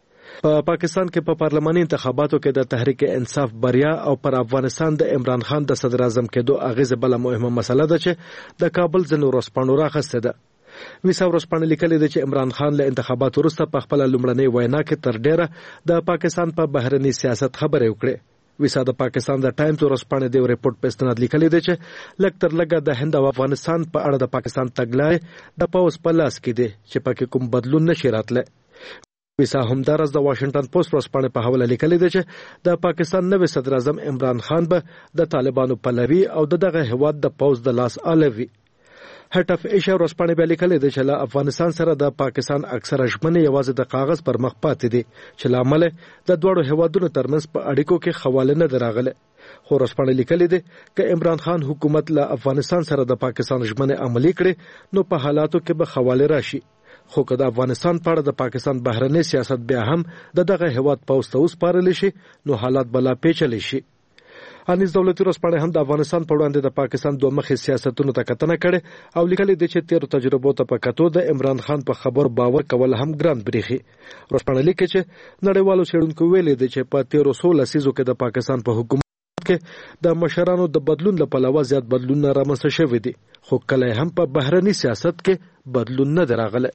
په پاکستان کې په پارلماني انتخاباتو کې د تحریک انصاف بریا او پر افغانستان د عمران خان د صدر اعظم کېدو اغیزه بل مهمه مسله ده چې د کابل ځینو ورځپاڼو راخسته ده. ویسا ورځپاڼه لیکلې ده چې عمران خان له انتخاباتو وروسته په خپل لومړنۍ وینا کې تر ډیره د پاکستان په بهرني سیاست خبرې وکړې. ویسا د پاکستان د ټایمز ورځپاڼې د ریپورت په استناد لیکلې ده چې لږ تر لږه د هند او افغانستان په اړه د پاکستان تګلارې د پوز په لاس کې دي چې پکې کوم بدلون نشي راتله. ویسا همدارس د واشنگټن پوسټ ورځپاڼې په حواله لیکلې ده چې د پاکستان نوی صدر اعظم عمران خان به د طالبانو پلوي او دغه هواد د پوز د لاس الوي. هټ اف ایشیا ورځپاڼې به لیکلې ده چې له افغانستان سره د پاکستان اکثره ژمنې یوازې د کاغذ پر مخ پاتې دي چې لامل د دوړو هوادونو ترمنځ په اړیکو کې خواله نه دراغله. خو ورځپاڼه لیکلې ده چې عمران خان حکومت له افغانستان سره د پاکستان ژمنې عملي کړي نو په حالاتو کې به خواله راشي. خو که د افغانستان په اړه د پاکستان بهرنی سیاست بیا هم دغه هواد پوسټ اوس پارل شي نو حالات بلا پیچلي شي. انیس دولتي ورځپاڼه هم د افغانستان په وړاندې د پاکستان دوه مخې سیاستونو ته کتنه کړې او لیکلي دي چې تیر تجربو ته په کتو د عمران خان په خبر باور کول هم ګران بریخي. ورځپاڼه لیکي چې نړیوالو څېړونکو ویلي دي چې په 1300 لسیزو کې د پاکستان په حکومت کې د مشرانو د بدلون لپاره زیات بدلون رامنځته شوی دي خو کله هم په بهرني سیاست کې بدلون نه دراغله.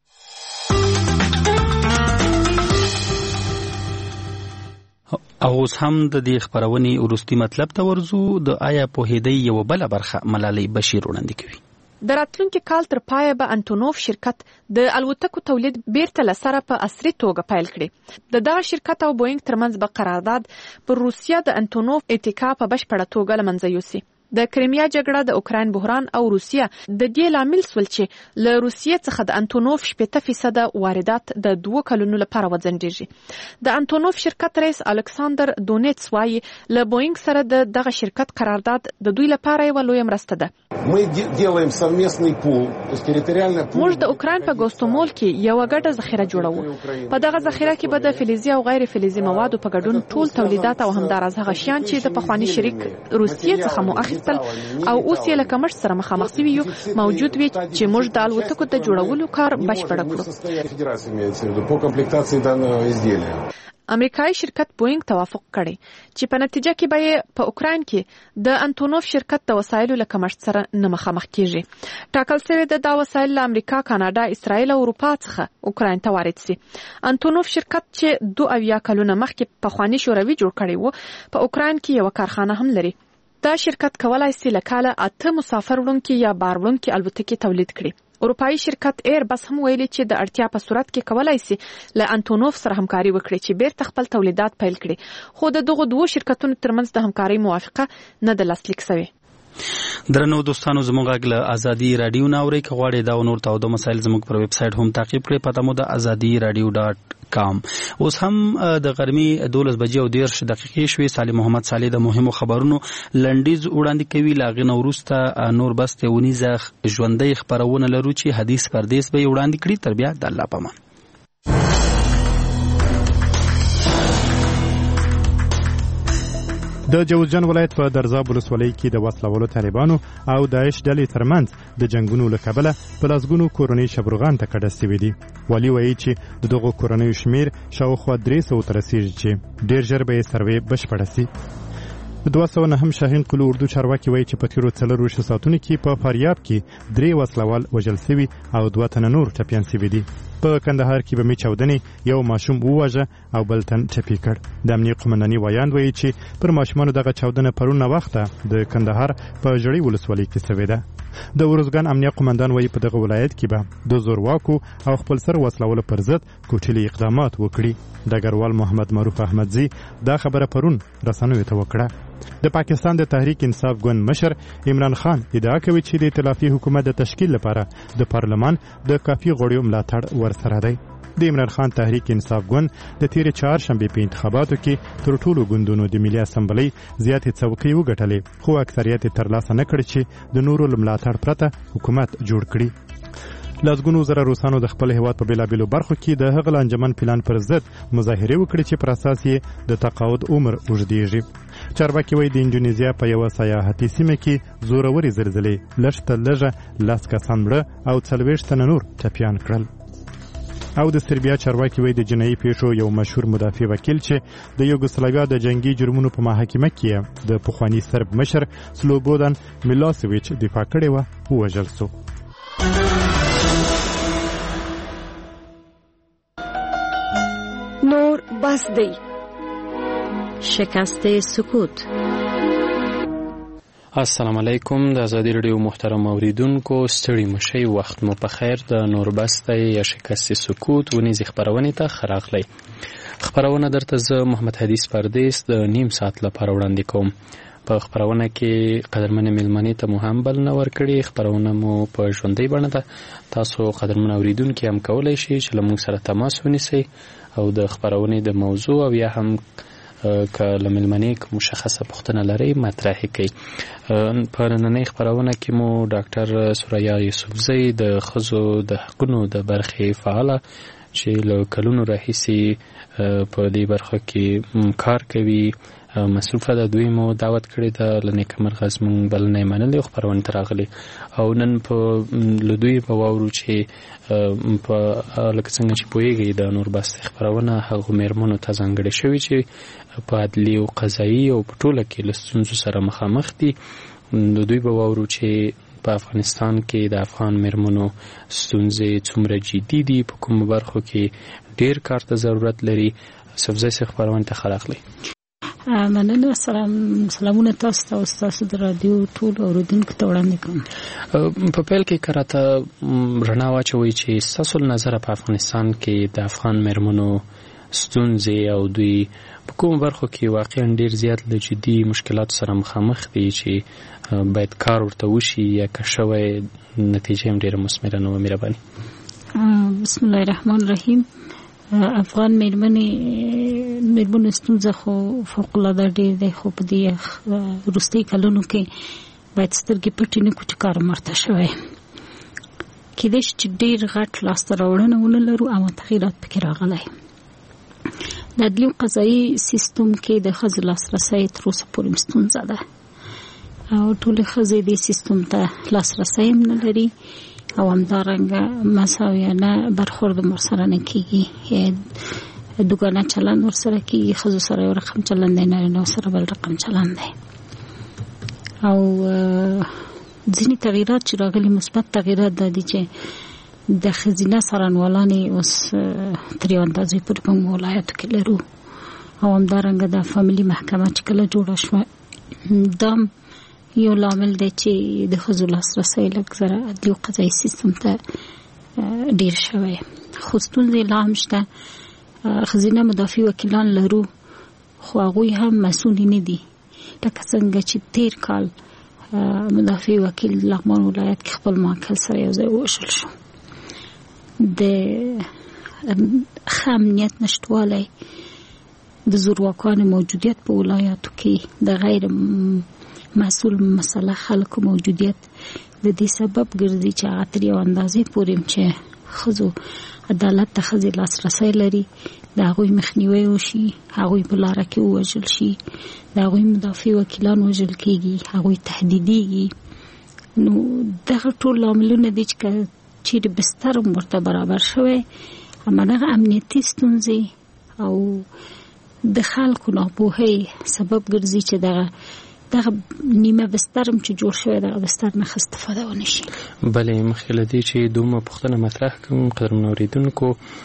او اوس هم د دې خبرونې ورستي مطلب ته ورزو د آیا په هدی یو بل برخه ملالۍ بشیر وړاندې کوي. د راتلونکي کال تر پایه به انټونوف شرکت د الوتکو تولید بیرته لسره په عصري توګه پیل کړي. د دغه شرکت او بوینګ ترمنځ به قرارداد پر روسیا د انټونوف اتکا په بشپړه توګه لمنځه یوسي. د کریمیا جګړه د اوکراین بحران او روسیا د دې لامل سول چې له روسیې څخه د انټونوف 80% واردات د 2 کلونو لپاره وځنډیږي. د انټونوف شرکت رئیس الکساندر دونیتس وايي له بوینګ سره د دغه شرکت قرارداد د دوی لپاره یو لوی مرسته ده. موږ د اوکراین په ګوستومول کې یو ګډه ذخیره جوړوو. په دغه ذخیره کې به د فلزي او غیر فلزي موادو په ګډون ټول تولیدات او همدارس هغه شیان چې د پخوانی شریک روسیې څخه مو اخیستل او اوس یې له کمښت سره مخامخ شوي یو موجود وي چې موږ د الوتکو د جوړولو کار بشپړ کړو. امریکایي شرکت بوینګ توافق کړی چې په نتیجه کې به په اوکراین کې د انټونوف شرکت د وسایلو له کمښت سره نه مخامخ کیږي. ټاکل شوی د دا وسایل له امریکا، کاناډا، اسرائیل او اروپا څخه اوکراین ته وارد شي. انټونوف شرکت چې 2 کلونه مخکې په خواني شوروي جوړ کړی و په اوکراین کې یو کارخانه هم لري. دا شرکت کولای شي لکاله 8 مسافر وړونکي یا بار وړونکي الوتکې تولید کړي. اروپایي شرکت ایر بس هم ویلي چې د اړتیا په صورت کې کولای شي له انټونوف سره همکاري وکړي چې بیرته خپل تولیدات پیل کړي، خو د دغو دوه شرکتونو ترمنځ د همکارۍ موافقه نه ده لاسلیک شوې. درنو دوستانو زموږ غږ له ازادي رادیو نه اورئ. که غواړئ دا او نور تاوده مسایل زموږ پر ویب سایټ هم تعقیب کړئ. پته مو د azadiradio.com. اوس هم د غرمې 12 بجې او 13 دقیقې شوې. صالح محمد صالح د مهمو خبرونو لنډیز وړاندې کوي. لاغې نه وروسته نور بس تونیزه ژوندۍ خبرونه لرو چې حدیث پردیس به وړاندې کړي. تر بیا د الله پامان. د جوزجان ولایت په درزاب ولسوالۍ کې د وسلوالو طالبانو او داعش ډلې ترمنځ د جنگونو له کبله په لسګونو کورنۍ شبرغان ته کډه سوي دي. والي وایي چې د دغو کورنیو شمیر شاوخوا 300 ته رسیږي چې ډېر ژر به یې سروې بشپړه سي. 209 شاهین قلو اردو چارواکي وایي چې په تیرو 4 ساعتونو کې په فاریاب کې 3 وسلوال وژل سوي او 2 تنه نور ټپیان سوي دي. په کندهار کې بمې چاودنې یو ماشوم وواژه او بل تن ټپي کړ. د امنیه قومنداني وایاند وایي چې پر ماشومانو دغه چاودنه پرون وخته د کندهار په ژړۍ ولسوالۍ کې شوې ده. د ورزګان امنیه قومندان وایي په دغه ولایت کې به د زورواکو او خپل سر وسلوالو پر ضد کوټلي اقدامات وکړي. ډګروال محمد معروف احمدزي دا خبره پرون رسنیو ته وکړه. د پاکستان د تحریک انصاف ګوند مشر عمران خان ادعا کوي چې د ائتلافي حکومت د تشکیل لپاره د پارلمان د کافي غړیو ملاتړ ورسره دی. د عمران خان تحریک انصاف ګوند د تیر چهارشنبه په انتخاباتو کې تر ټولو ګوندونو د ملي اسمبلی زیاتې څوکۍ وګټلې، خو اکثریت ترلاسه نه کړ چې د نورو ملاتړ پرته حکومت جوړ کړي. لسګونو زره روسانو د خپل هیواد په بیلابیلو برخو کې د هغه انجمن پلان پر ضد مظاهره وکړي چې پر اساس یې د تقاعد عمر اوږدیږي. چارواکي وایي د انډونیزیا په یوه سیاحتي سیمه کې زورورې زلزلې لږ تر لږه 10 کسان مړه او 40 تنه نور ټپیان کړل. او د سربیا چارواکي وایي د جنایي پیښو یو مشهور مدافع وکیل چې د یوګوسلاویا د جنگي جرمونو په محاکمه کې د پخواني سرب مشر سلوبودان میلاسویچ دفاع کړې وه ووژل سو. نور بس دی. شکست سکوت. السلام علیکم. د ازادي رادیو محترم اوریدونکو ستړي مشئ، وخت مو په خیر. د نور بس دی یا شکست سکوت ونیزي خبرونه ته خراغلی. خبرونه درته زه محمد حدیث پردیس د نیم ساعت لپاره وړاندې کوم. په خبرونه کې قدرمن میلمنې ته مو هم بلنه ورکړې. خبرونه مو په ژوندۍ بڼه ده. تاسو قدرمن اوریدونکي هم کولی شئ چې له موږ سره تماس ونیسئ او د خبرونې د موضوع او یا هم که له میلمنې مشخصه پوښتنه لرئ مطرح کړئ. په نننۍ خبرونه کې مو ډاکټر سوریا یوسفزۍ د ښځو د حقونو د برخې فعاله چې له کلونو راهیسې په دې برخه کې کار کوي مصروفه ده، دوی مو دعوت کړی ده. له نیکمرغه زموږ بلنه یې منلې او خپرونې ته راغلي او نن له دوی په واورو چې په لکه څنګه چې پوهېږئ د نور بستې خپرونه هغو مېرمنو ته ځانګړې شوي چې په عدلي او قضایي او په ټوله کې له ستونزو سره مخامخ دي. د دوی په واورو چې په افغانستان کې د افغان مېرمنو ستونزې څومره جدي دي، په کومو برخو کې ډېر کار ته ضرورت لري. سبزۍ سي خپرونې ته ښه راغلی. مننه. سلامونه تاسو ته او تاسو د رادیو ټول اوریدونکو ته وړاندې کوم. په پیل کې کراته رڼا واچوي چې ستاسو نظر په افغانستان کې د افغان مېرمنو ستونزې او دوی په کوم برخو کې واقعا ډیر زیات له جدي مشکلاتو سره مخامخ دي چې باید کار ورته وشي یا که شوی نتیجه هم ډیره مثمره نه وي. مهرباني. بسم الله الرحمن الرحیم. افغان مېرمنو ستونزه خو فوق العاده ډېر دی، خو په دې وروستي کلونو کې باید سترګې پټې نه کړو چې کار مرته شوی. کېدای شي چې ډېر غټ لاسته راوړنه ونه لرو او تغییرات پکې راغلی. د عدلي او قضایي سیستم کې د ښځو لاسرسی تر اوسه پورې ستونزه ده او ټولې ښځې دې سیستم ته لاسرسی هم نه لري او همدارنګه مساویانه برخورد ورسره نه کېږي. دوګانه چلند ورسره کېږي. ښځو سره یو رقم چلند دی، نارینه‌و سره بل رقم چلند دی. او ځینې تغییرات چې راغلي مثبت تغییرات دا دي چې د ښځینه څارنوالانې اوس تر یو اندازې پورې په موږ ولایتو کې لرو او همدارنګه د فامیلي محکمه چې کله جوړه شوه دا یو لامل دی چې د ښځو لاسرسی لږ زره عدلي او قضایي سیستم ته ډیر شوی. خو ستونزې لا هم شته. ښځینه مدافع وکیلان لرو خو هغوی هم مسؤل نه دي. لکه څنګه چې تیر کال مدافع وکیل لغمان ولایت کې خپل موکل سره یو ځای ووژل شو. د ښه امنیت نشتوالی، د زورواکانو موجودیت په ولایاتو کې، د غیر مسؤل مسلح خلکو موجودیت د دې سبب ګرځي چې هغه تر یو اندازې پورې چې ښځو عدالت ته ښځې لاسرسی لري د هغوی مخنیوی وشي، هغوی په لاره کې ووژل شي، د هغوی مدافع وکیلان وژل کېږي، هغوی تهدیدېږي. نو دغه ټول لاملونه دي چې چیرې بستر هم ورته برابر شوی، همدغه امنیتي ستونزې او د خلکو ناپوهۍ سبب ګرځي چې دغه نیمه بستر هم چې جوړ شوی دغه بستر نه استفاده ونه شي. بلې مخکې له دې چې دومره پوښتنه مطرح کړم قدرمنو اورېدونکو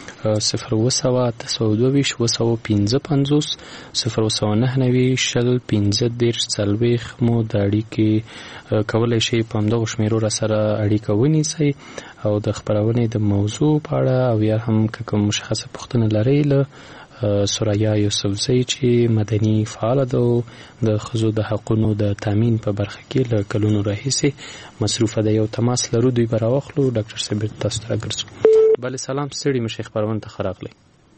0202550 مو د اړیکې کولی شي په همدغو شمیرو را سره اړیکه ونیسئ او د خپرونې د موضوع په اړه او یا هم که کوم مشخصه پوښتنه لرئ له سوریا یوسفزۍ چې مدني فعاله ده او د ښځو د حقونو د تامین په برخه کې له کلونو راهیسې مصروفه ده. یو تماس لرو، دوی به راواخلو. ډاکټر صاحب تاسو ته راګرځو. بله سلام، ستړي مشئ، خپرونه ته ښه راغلی.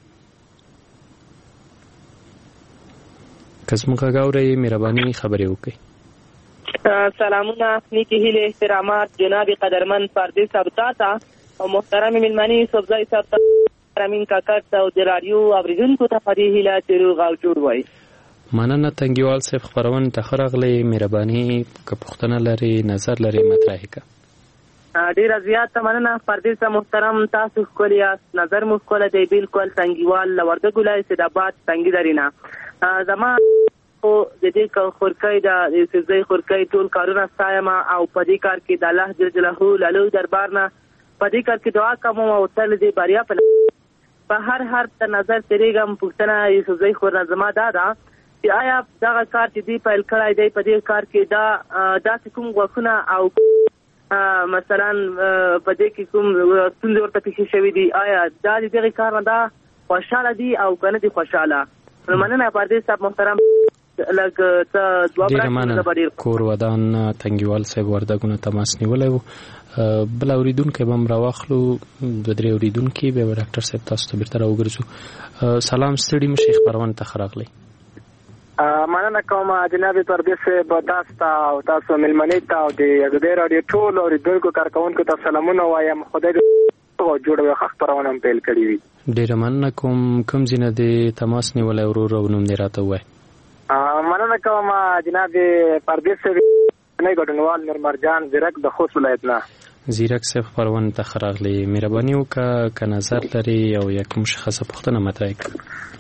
که زموږ غږ اورئ مهرباني خبرې وکړئ. سلامونه، نیکې هیلې، احترامات جناب قدرمن پردیس صاحب ته او محترم مېلمانه یوسفزۍ صاحب ته، امین کاکړ ته او د راډیو اوریدونکو ته په دې هیله چې روغ او جوړ وای. مننه تنګیوال صاحب، خبرونه ته ښه راغلی. مهرباني که پوښتنه لرئ نظر لرئ مطرح کړه. ډیره زیاته مننه پردیس محترم، تاسو ښکلي یاست، نظر مو ښکلی دی. بالکل تنګیوال له وردګو ولایت سیدآباد تنګي درینه زما خو د دې خورکۍ د یوسفزۍ خورکۍ ټول کارونه ستایم او په دې کار کې د الله جل جلاله له لوی دربار نه په دې کار کې دعا کوم او تل دې بریا په هر ته نظر تیریږم. پوښتنه یوسفزۍ خور زما دا ده چې آیا دغه کار چې دی پیل کړی دی په دې کار کې داسې کوم غوښونه او مثلا په دې کې کوم ستونزې ورته پیښې شوي دي، آیا دا د دغې کار نه دا خوشحاله دي او که نه دي خوشحاله؟ مننه پردیس صاحب محترم، لږ څه ځواب راکړئ. کور ودان تنګیوال صاحب وردګو نه تماس نیولی و. بل اوریدونکی به هم راواخلو، دوه درې اوریدونکي بیا به ډاکټر صاحب تاسو ته بیرته راوګرځو. سلام، ستړي مشئ، خپرونه ته ښه راغلی. مننه کوم جناب پردیس صاحب، تاسو ته او تاسو مېلمنې ته او د اګدې راډیو ټول اوریدونکو کارکوونکو ته سلامونه وایم. خدای دې جوړوي ښه خپرونه هم پیل کړې وي. ډېره مننه کوم. کوم ځینه د تماس نیولی ورور او نوم دې راته ووایه. مننه کوم جناب پردیس صاحب، نه ګډونوال نور مرجان زیرک د خوست ولایت نه. زیرک صاحب خپرونه ته ښه راغلی. مهرباني وکړه که نظر لري او یا کوم مشخصه پوښتنه مطرح کړه.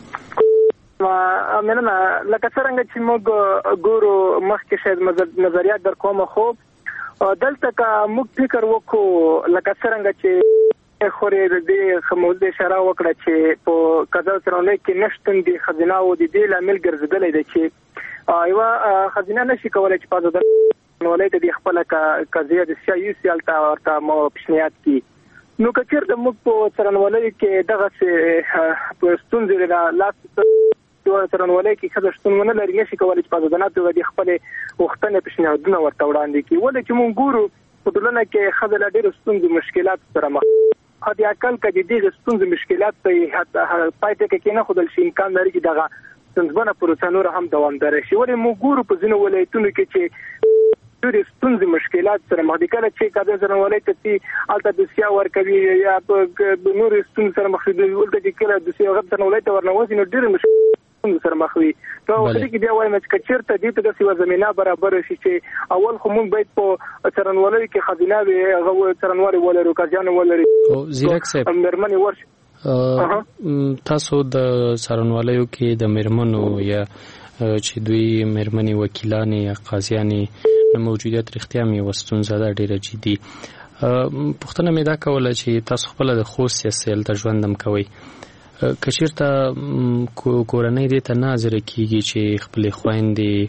مننه. لکه څرنګه چې موږ ګورو مخکې شاید نظریات در کومه، خو دلته که موږ فکر وکړو لکه څرنګه چې خورې د دې موضوع اشاره وکړه چې په قضا سرونه کې نشتون دي خزینه او د دې لامل ګرځیدلی دی چې یوه خزینه نشي کولی چې په ولایت د خپل قضیه د سیاسي سیالته ورته مو پیشنهاد کړي. نو که چېرته موږ په څرنولۍ کې دغسې په ستونزې لاس څرنولۍ کې ښځه شتون ونه لري، نشي کولی چې په ازادانه توګه د خپلې غوښتنې پیشنهادونه ورته وړاندې کړي. ولې چې موږ ګورو په ټولنه کې ښځه له ډېرو ستونزو مشکلاتو سره مخ حد اقل که د دې ستونزو مشکلات ته پای ټکی کېنښودل شي، امکان لري چې دغه ستونزمنه پروسه نوره هم دوامداره شي. ولې موږ ګورو په ځینو ولایتونو کې چې ډېرې ستونزې مشکلات سره مخ دي. کله چې قضا څرنولۍ ته ځي هلته دوسیه ورکوي یا په نورې ستونزې سره مخ دي، دلته چې کله دوسیه هغه څرنولۍ ته ورنوځي نو ډېرې ستونزې سره مخ وي. نو په دې کې بیا وایم چې که چېرته دې ته داسې یوه زمینه برابره شي چې اول خو موږ باید په څرنولۍ کې ښځینه وي، هغه څرنوالې ولرو، قاضیانې ولري، زیرک صاحب مېرمنې ورشي. تاسو د څرنوالیو کې د مېرمنو یا چې دوی مېرمنې وکیلانې یا قاضیانې موجودیت رښتیا هم یوه ستونزه ده ډېره جدي. پوښتنه مې دا کوله چې تاسو خپله د خوست سیاسي هلته ژوند هم کوئ، که چېرته کورنۍ دې ته نه حاضره کېږي چې خپلې خویندې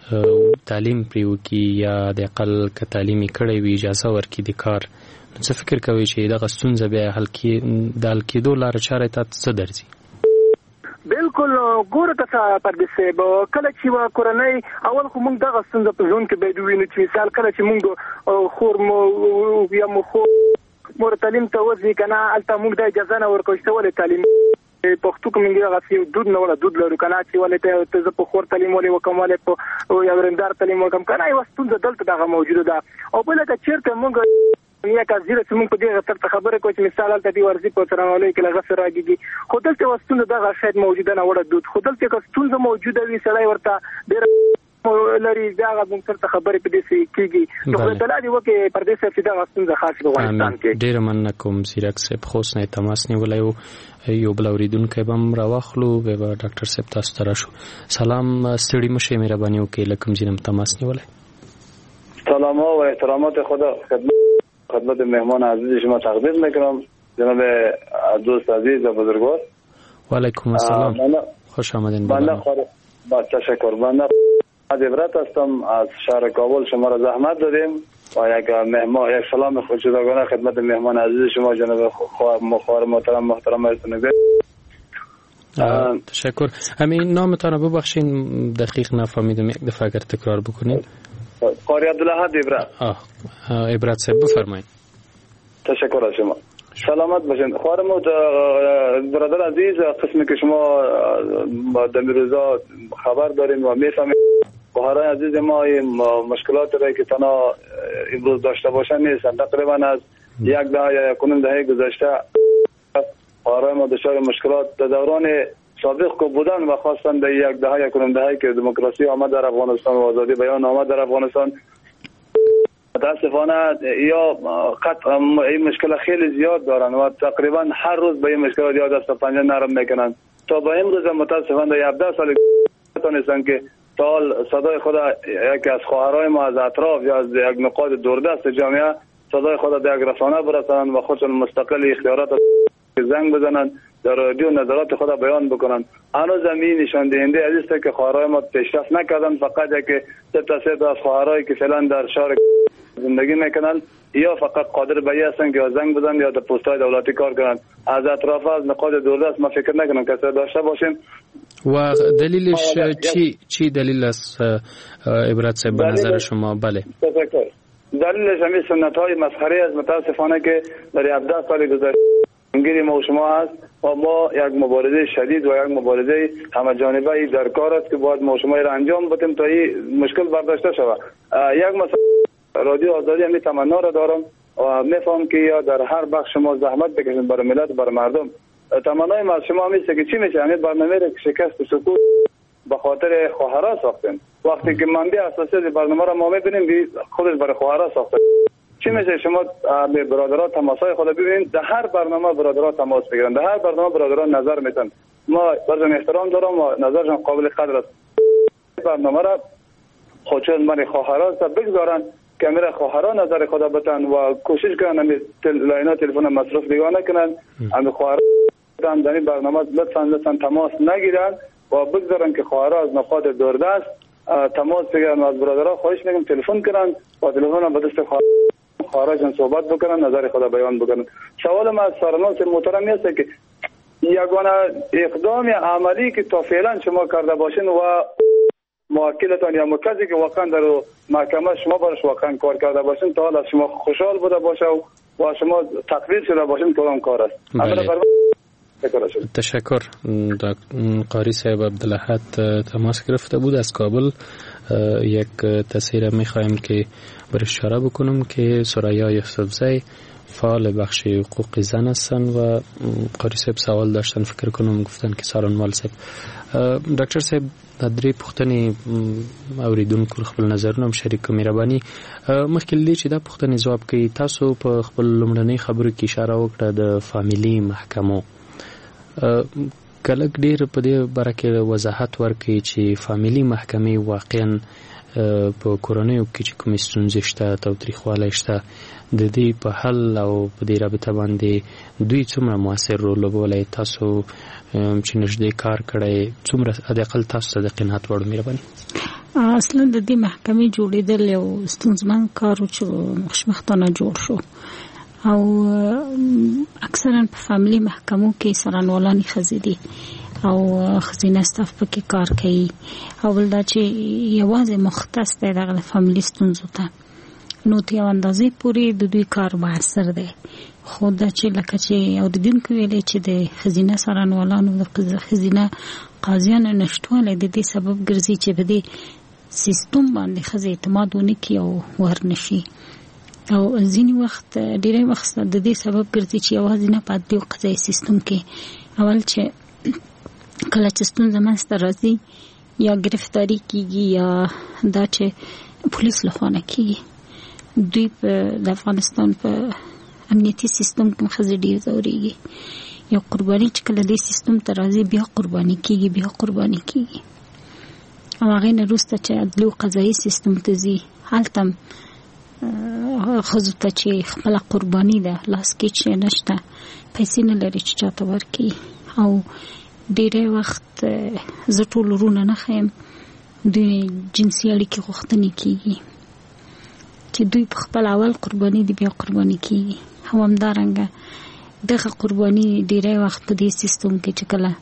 تعلیم پریو کی یا د اقل ک تعلیمي کړي وي اجازه ورکړي د کار، څه فکر کوي چې دغه ستونزه به حل کېدو لار چاره ته څه درځي؟ بالکل ګوره که پردیسه به کله چې کورنۍ اول خو موږ دغه ستونزه په ژوند کې باید وینو چې مثال کله چې موږ خور مو یا مور تعلیم ته ورځي کنه البته موږ د اجازه نه ورکوي چې ولې تعلیم پښتو کې موږ هغه دود نه ولا دود لرو کنه چې ولې ته په خور تعلیم ولې وکم ولې په یا ورندار تعلیم وکم کنه یو ستونزه دلته دغه موجوده ده. او بل که چیرته موږ یا که زیره چې موږ په دې غتر خبره کوي چې مثال البته دی ورزي په ترانولې کې لږه سره راګي خو دلته وستونه دغه شاید موجوده نه وړه دود، خو دلته که ستونزه موجوده وي سړی ورته ډېر لري دغه موږ سره خبرې په دې سي کېږي نو خدای تعالی دې وکړي پردیس چې دغه ستونزه خاص په افغانستان کې. ډېر مننه کوم سیرک صاحب، خو سنه تماس نیولای یو بل اوریدونکو بم راوخلو به ډاکټر صاحب تاسو ته راشو. سلام، ستړي مشه مهرباني وکړئ لکه زینم تماس نیولای. سلام و احترامات خدا خدمت مهمان عزیز شما تقدیم میکنم جناب دوست عزیز و بزرگوار. و علیکم السلام، خوش آمدین. با تشکر. بنده عبرت هستم از شهر کابل، شما را زحمت دادیم و یک سلام خودشیدگانه خدمت مهمان عزیز شما جناب خواهر محترم هستند. تشکر. همین نامتان رو ببخشین، دقیق نفهمیدم، یک دفعه اگر تکرار بکنید. قاری عبدالحد عبرت. عبرت صاحب بفرمایید. تشکر از شما. سلامت باشین. خواهرم برادر عزیز، قسمی که شما در روزا خبر دارین و میفهمید خواهران عزیز ما مشکلات رایی که تنها امروز داشته باشن نیستن. تقریبا از یک دهه یا یکونم دهه گذشته خواهران ما دچار مشکلات در دوران سابق کو بودن و خواستن در یک دهه یکونم دهه که دموکراسی آمد در افغانستان و آزادی بیان آمد در افغانستان، متاسفانه یا این مشکل خیلی زیاد دارن و تقریبا هر روز به این مشکل یا دست و پنجه نرم میکنن. تا به امروز متاسفانه در 17 سال تونستن که تا حال صدای خود یکی از خواهرای ما از اطراف یا از یک نقاط دوردست جامعه صدای خود در یک رسانه برسانن و خودشون مستقل اختیارات زنگ بزنن، در رادیو نظرات خود بیان بکنن. هنوز زمین نشان دهنده است که خواهرای ما پیشرفت نکردن، فقط یک سه از خواهرایی که فعلا در شهر زندگی میکنن یا فقط قادر به این هستن که زنگ بزنن یا در پست‌های دولتی کار کنن. از اطراف از نقاط دوردست ما فکر نکنم کسی داشته باشیم. و دلیلش چی دلیل است عبرت صاحب به نظر شما؟ بله تشکر. دلیلش همین سنت‌های مسخره از متاسفانه که در 17 سال گذشته انگیری ما و شما هست و ما یک مبارزه شدید و یک مبارزه همه جانبه در کار است که باید ما و شما را انجام بدیم تا این مشکل برداشته شود. یک مثلا رادیو آزادی همین تمنا را دارم و میفهم که یا در هر بخش شما زحمت بکشید برای ملت و برای مردم. تمنای ما از شما همیشه که چی میشه همین برنامه را شکست و سقوط به خاطر خواهرها ساختیم. وقتی که منبع اساسی برنامه را ما میبینیم خودش برای خواهرها ساخته. چی میشه شما به برادران تماسای خود ببینید، در هر برنامه برادران تماس بگیرن، در هر برنامه برادران نظر میتن. ما براشون احترام دارم و نظرشون قابل قدر است. برنامه را خودشون من خواهران بگذارن که میره خواهران نظر خود بتن و کوشش کنن لاینات تلفن مصرف نگاه نکنن. هم خواهران در این برنامه لطفاً تماس نگیرن و بگذارن که خواهران از نقاط دوردست تماس بگیرن و از برادران خواهش میکنم تلفن کنن و تلفن به دست خواهران صحبت بکنن، نظر خود بیان بکنن. سوال ما از سرانوس محترم است که یگانه اقدام عملی که تا فعلا شما کرده باشین و موکلتان یا مرکزی که واقعا در محکمه شما برش واقعا کار کرده باشین تا حالا از شما خوشحال بوده باشه و شما تقدیر شده باشین کدام کار است. تشکر. قاری صاحب عبدالحد تماس گرفته بود از کابل. یک تصویر میخوایم که برش اشاره بکنم که سریا یوسفزی فعال بخش حقوق زن هستن و قاری صاحب سوال داشتن، فکر کنم گفتن که سارنوال صاحب. ډاکټر صاحب د درې پوښتنې اوریدونکو خپل نظرونه هم شریک کړي. مهرباني مخکې لدې چې دا پوښتنې ځواب کوي، تاسو په خپل لومړنۍ خبرو کې اشاره وکړه د فامیلي محکمو. کله ډېر په دې باره کې وضاحت ورکړي چې فامیلي محکمې واقعا په کورنیو کې چې کومې ستونزې شته، تاوتریخوالی شته، د دې په حل او په دې رابطه باندې دوی څومره مؤثر رول لوبولی، تاسو چې نږدې کار کړی څومره حداقل تاسو ته د قناعت وړ؟ مهرباني. اصلا د دې محکمې جوړېدل یو ستونزمن کار و چې خوشبختانه جوړ شو او اکثرا په فاميلي محکمو کې سرانوالانې ښځې دي او ښځینه سټاف پکې کار کوي او بل دا چې یوازې مختص دی دغه فاميلي ستونزو ته نو ته یو اندازې پورې د دوی کار موثر دی خو دا چې لکه چې اوریدونکو ویلې چې د ښځینه سرانوالانو د ښځینه قاضیانو نشټوالی د دې سبب ګرځي چې په دې سیستم باندې ښځې اعتماد ونه کړي او ورنشي او ځینې وخت ډېری وخت د دې سبب ګرځي چې یوازې نه په عدلي او قضایي سیستم کې اول چې کله چې ستونزه منځته راځي یا ګرفتاري کېږي یا دا چې پولیس لخوا نه کېږي دوی په د افغانستان په امنیتي سیستم کې ښځې ډېر ځورېږي یو قرباني چې کله دې سیستم ته راځي بیا قرباني کېږي او هغې نه وروسته چې عدلي او قضایي سیستم ته ځي هلته ښځو ته چې خپله قرباني ده لاس کې چې نشته پیسې نه لري چې چاته ورکړي او ډېری وخت زه ټول ورونه نه ښیم دوی جنسي اړیکې غوښتنې کېږي چې دوی په خپل اول قرباني دي بیا قرباني کېږي او همدارنګه دغه قرباني ډېری وخت په دې سیستم کې چې کله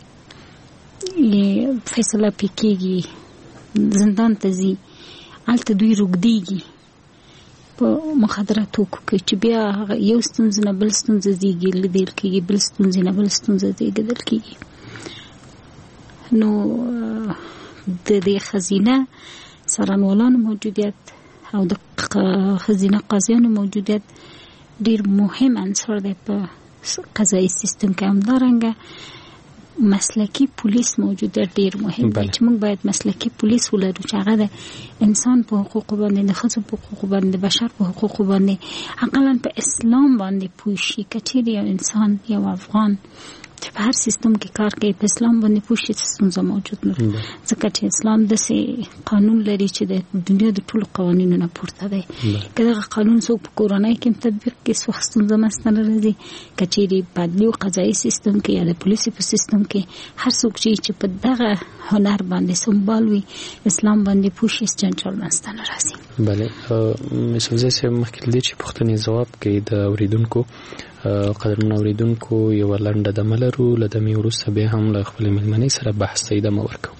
فیصله پې کېږي زندان ته ځي هلته دوی روږدېږي په مخدره توکو کې چې بیا یو ستونزه نه بل ستونزه زیږېدل کېږي بل ستونزه نه بل ستونزه زیږېدل کېږي نو د دې ښځینه څارنوالانو موجودیت او د ښځینه قاضیانو موجودیت ډېر مهم عنصر دی په قضایي سیستم کې همدارنګه مسلکی پولیس موجودیت ډېر مهم دی چې موږ باید مسلکی پولیس ولرو چې هغه د انسان په حقوقو باندې د ښځو په حقوقو باندې د بشر په حقوقو باندې حقیقتا په اسلام باندې پوه شي که چېرې یو انسان یو افغان چې په هر سیستم کې کار کوي په اسلام باندې پوه شي ستونزه موجود نه ځکه چې اسلام داسې قانون لري چې د دنیا د ټولو قوانینو نه پورته دی که دغه قانون څوک په کورنۍ کې تطبیق کړي څه وخت ستونزه منځته نه راځي که چېرې په عدلي او قضایي سیستم کې یا د پولیسو په سیستم کې هر څوک چې په دغه هنر باندې سمبال وي اسلام باندې پوه شي جنجال منځته نه راځي بله مسوزه صاحب مخکې دې چې پوښتنې ځواب کوي د اوریدونکو قدرمن اوریدونکو یو لنډه دمه لرو له دمې وروسته بیا هم له خپلې مېلمنې سره بحث ته ادامه ورکوو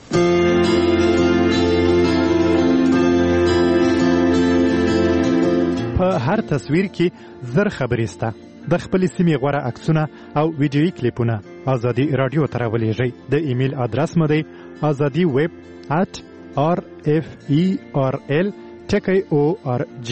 په هر تصویر کې زر خبرې سته د خپلې سیمې غوره عکسونه او ویډیویي کلیپونه ازادي راډیو ته راولېږئ د ایمیل ادرس مو دی azadi@rferl.org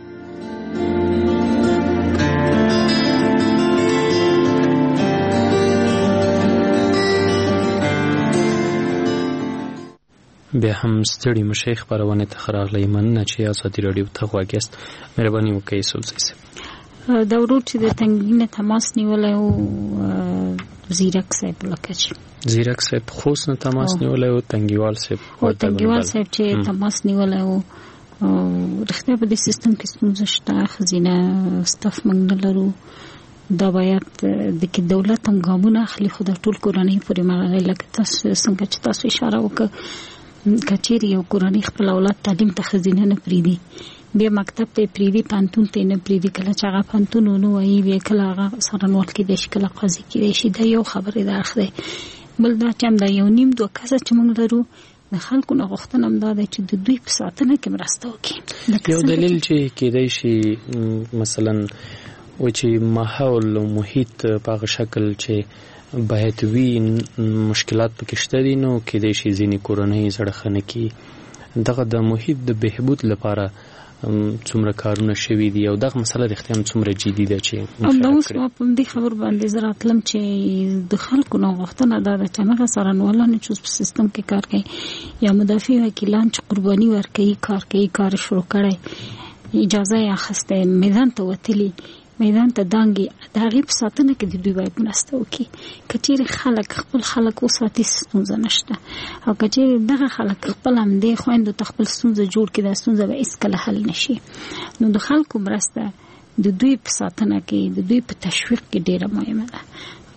بیا هم ستړي مشي خبرونه ته خراغلی مننه چې ازادي راډیو ته غواګست مهرباني وکړئ سوزیسه دا ورور چې د تنګینه تماس نیولای او زیرک صاحب لکه زیرک صاحب خوښ نه تماس نیولای او تنګیوال صاحب چې تماس نیولای او رښتیا په دې سیستم کې ستونزه شته خزینه سټاف موږ نه لرو دا باید د کې دولت هم ګامونه اخلي خو د ټول کورنۍ پورې مرغۍ لکه تاسو څنګه چې تاسو اشاره وکړه کچېرې یو کورنۍ خپل اولاد تعلیم ته خزینه نه پرېږدي بیا مکتب ته یې پرېږدي پوهنتون ته یې نه پرېږدي کله چې هغه پوهنتون ونه وایي بیا کله هغه څارنوال کېدی شي کله قاضي کېدی شي دا یو خبرې د اړخ دی بل دا چې همدا یو نیم دوه کسه چې موږ لرو د خلکو نه غوښتنه همدا ده چې د دوی په ساتنه کې مرسته وکړي یو دلیل چې کېدی شي مثلا و چې ماحول او محیط په هغه شکل چې باید وي مشکلات پکې شته دي نو کېدای شي ځینې کورنۍ زړخنه کې دغه د محیط د بهبود لپاره څومره کارونه شوي دي او دغه مسله رښتیا هم څومره جدي ده چې دا اوس په دې خبر باندې زه راتلم چې د خلکو نه غوښتنه دا ده چې هغه څارنوالان چې په سیستم کې کار کوي یا مدافع وکیلان چې قرباني ورکوي کار شروع کړي اجازه یې اخیسته میدان ته وتلي میدان ته دانګي د هغې په ساتنه کې د دوی باید مرسته وکړي که چېرې خپل خلک وساتي ستونزه نشته او که چېرې دغه خلک خپل همدې خویندو ته خپل ستونزه جوړ کړي دا ستونزه به هېڅکله حل نشي نو د خلکو مرسته د دوی په ساتنه کې د دوی په تشویق کې ډېره مهمه ده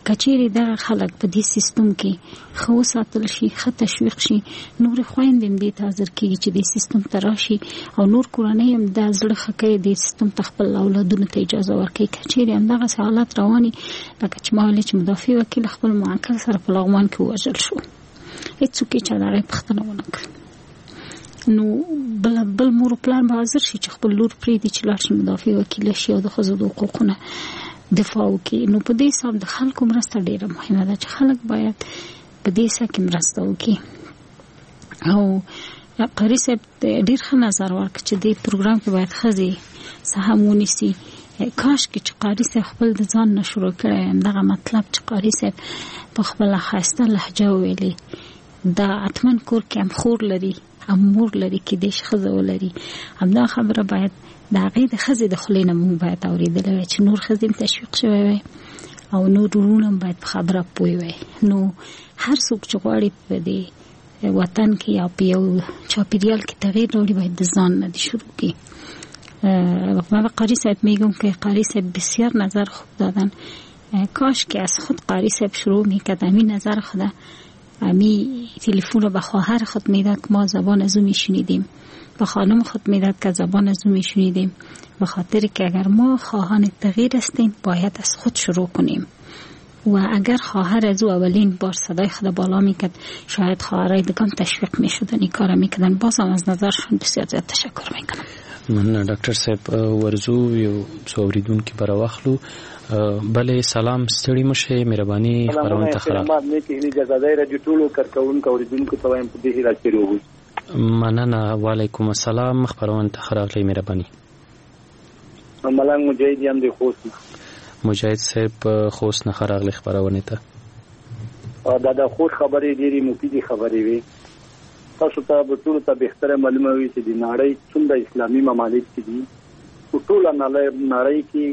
کچېری دغه خلک په دې سیستم کې خو ساتل شي ښه تشویق شي نور خويندې هم دې ته حاضر کېږي چې دې سیستم ته راشي او نور کورنۍ هم د زړه ښه کوي دې سیستم ته خپل اولادونو ته اجازه ورکوي کچېری همدغسې حالات رواني لکه چې ما ویلې چې مدافع وکیل خپل معاقل سره په لغمان کې ووژل شو هېڅوک یې چا د هغې پوښتنه ونه کړه نو بل مور پلان به حاضر شي چې خپل لور پرېږدي چې لاړ شي مدافع وکیله شي او د ښځو د حقوقونه دفاع وکړي نو په دې حساب د خلکو مرسته ډېره مهمه ده چې خلک باید په دې حصه کې مرسته وکړي او قاري صاحب ډېر ښه نظر ورکړ چې دې پروګرام کې باید ښځې سهم ونیسي کاش کې چې قاري صاحب خپل د ځان نه شروع کړی همدغه مطلب چې قاري صاحب په خپله ښایسته لهجه وویلې دا حتما کور کې هم خور لري هم مور لري کېدای شي ښځه ولري همدا خبره باید د هغې د ښځې د خولې نه موږ باید اورېدلی وای چې نور ښځې هم تشویق شوی وای او نور ورونه هم باید په خبره پوه وای نو هر څوک چې غواړي په دې وطن کې یا په یو چاپېریال کې تغییر راوړي باید د ځان نه شروع کړي و قاری صاحب میگم که قاری صاحب بسیار نظر خوب دادن کاش که از خود قاری صاحب شروع میکرد امی نظر خود امی تلفن رو به خواهر خود میداد که ما زبان از او میشنیدیم به خانم خود میداد که زبان از او میشنیدیم به خاطر که اگر ما خواهان تغییر هستیم باید از خود شروع کنیم و اگر خواهر از او اولین بار صدای خود بالا میکرد شاید خواهرای دگان تشویق میشدن این کار میکردن بازم از نظرشون بسیار زیاد تشکر میکنم من ډاکټر صاحب ورزو یو څو اوریدونکو پر واخلو بلې سلام ستړي مشه مهرباني خبرونه ته خبره ما نه کې اجازه ده رادیو ټولو کارکونکو اوریدونکو ته وایم په دې هیله چې روغ مننه وعلیکم السلام خبرونه ته خبره مهرباني ملنګ مجاهد یم د خوست مجاهد صاحب خوست نه خبره خبرونه ته دا خوست خبرې ډېری مفیدی خبرې وي تاسو ته به ټول ته بهتره معلومه وي چې د نړۍ څومره اسلامي ممالک دي په ټول نړۍ کې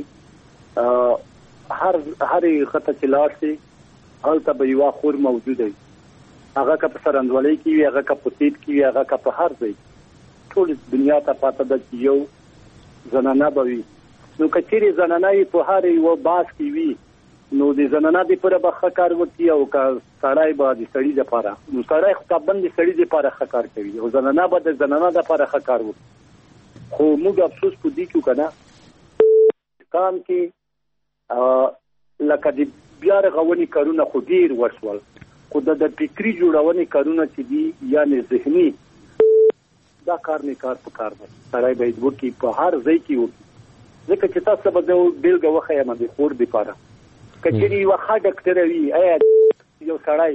هر خطه چې لاړ شي هلته به یو خور موجود وي هغه که په سرندولۍ کې وي هغه که په تیب کې وي هغه که په هر ځای ټول دنیا ته پاته ده چې یو زنانه به وي نو که چیرې زنانه یې په هر یو باس کې وي نو د زنانه دپاره به ښه کار وکړي او که سړی به د سړي دپاره نو سړی خو طبعا د سړي دپاره ښه کار کوي او زنانه به د زنانه دپاره ښه کار وکړي خو موږ افسوس په دې کې که نه پاکستان کې لکه د بیا رغونې کارونه خو ډېر وشول خو د فکري جوړونې کارونه چې دي یعنې ذهني دا کار نه کار په کار دی سړی باید وکړي په هر ځای کې وکړي ځکه چې تاسو به زه بېلګه وښیم د خور دپاره که چېرې یوه ښه ډاکټره وي ایا یو سړی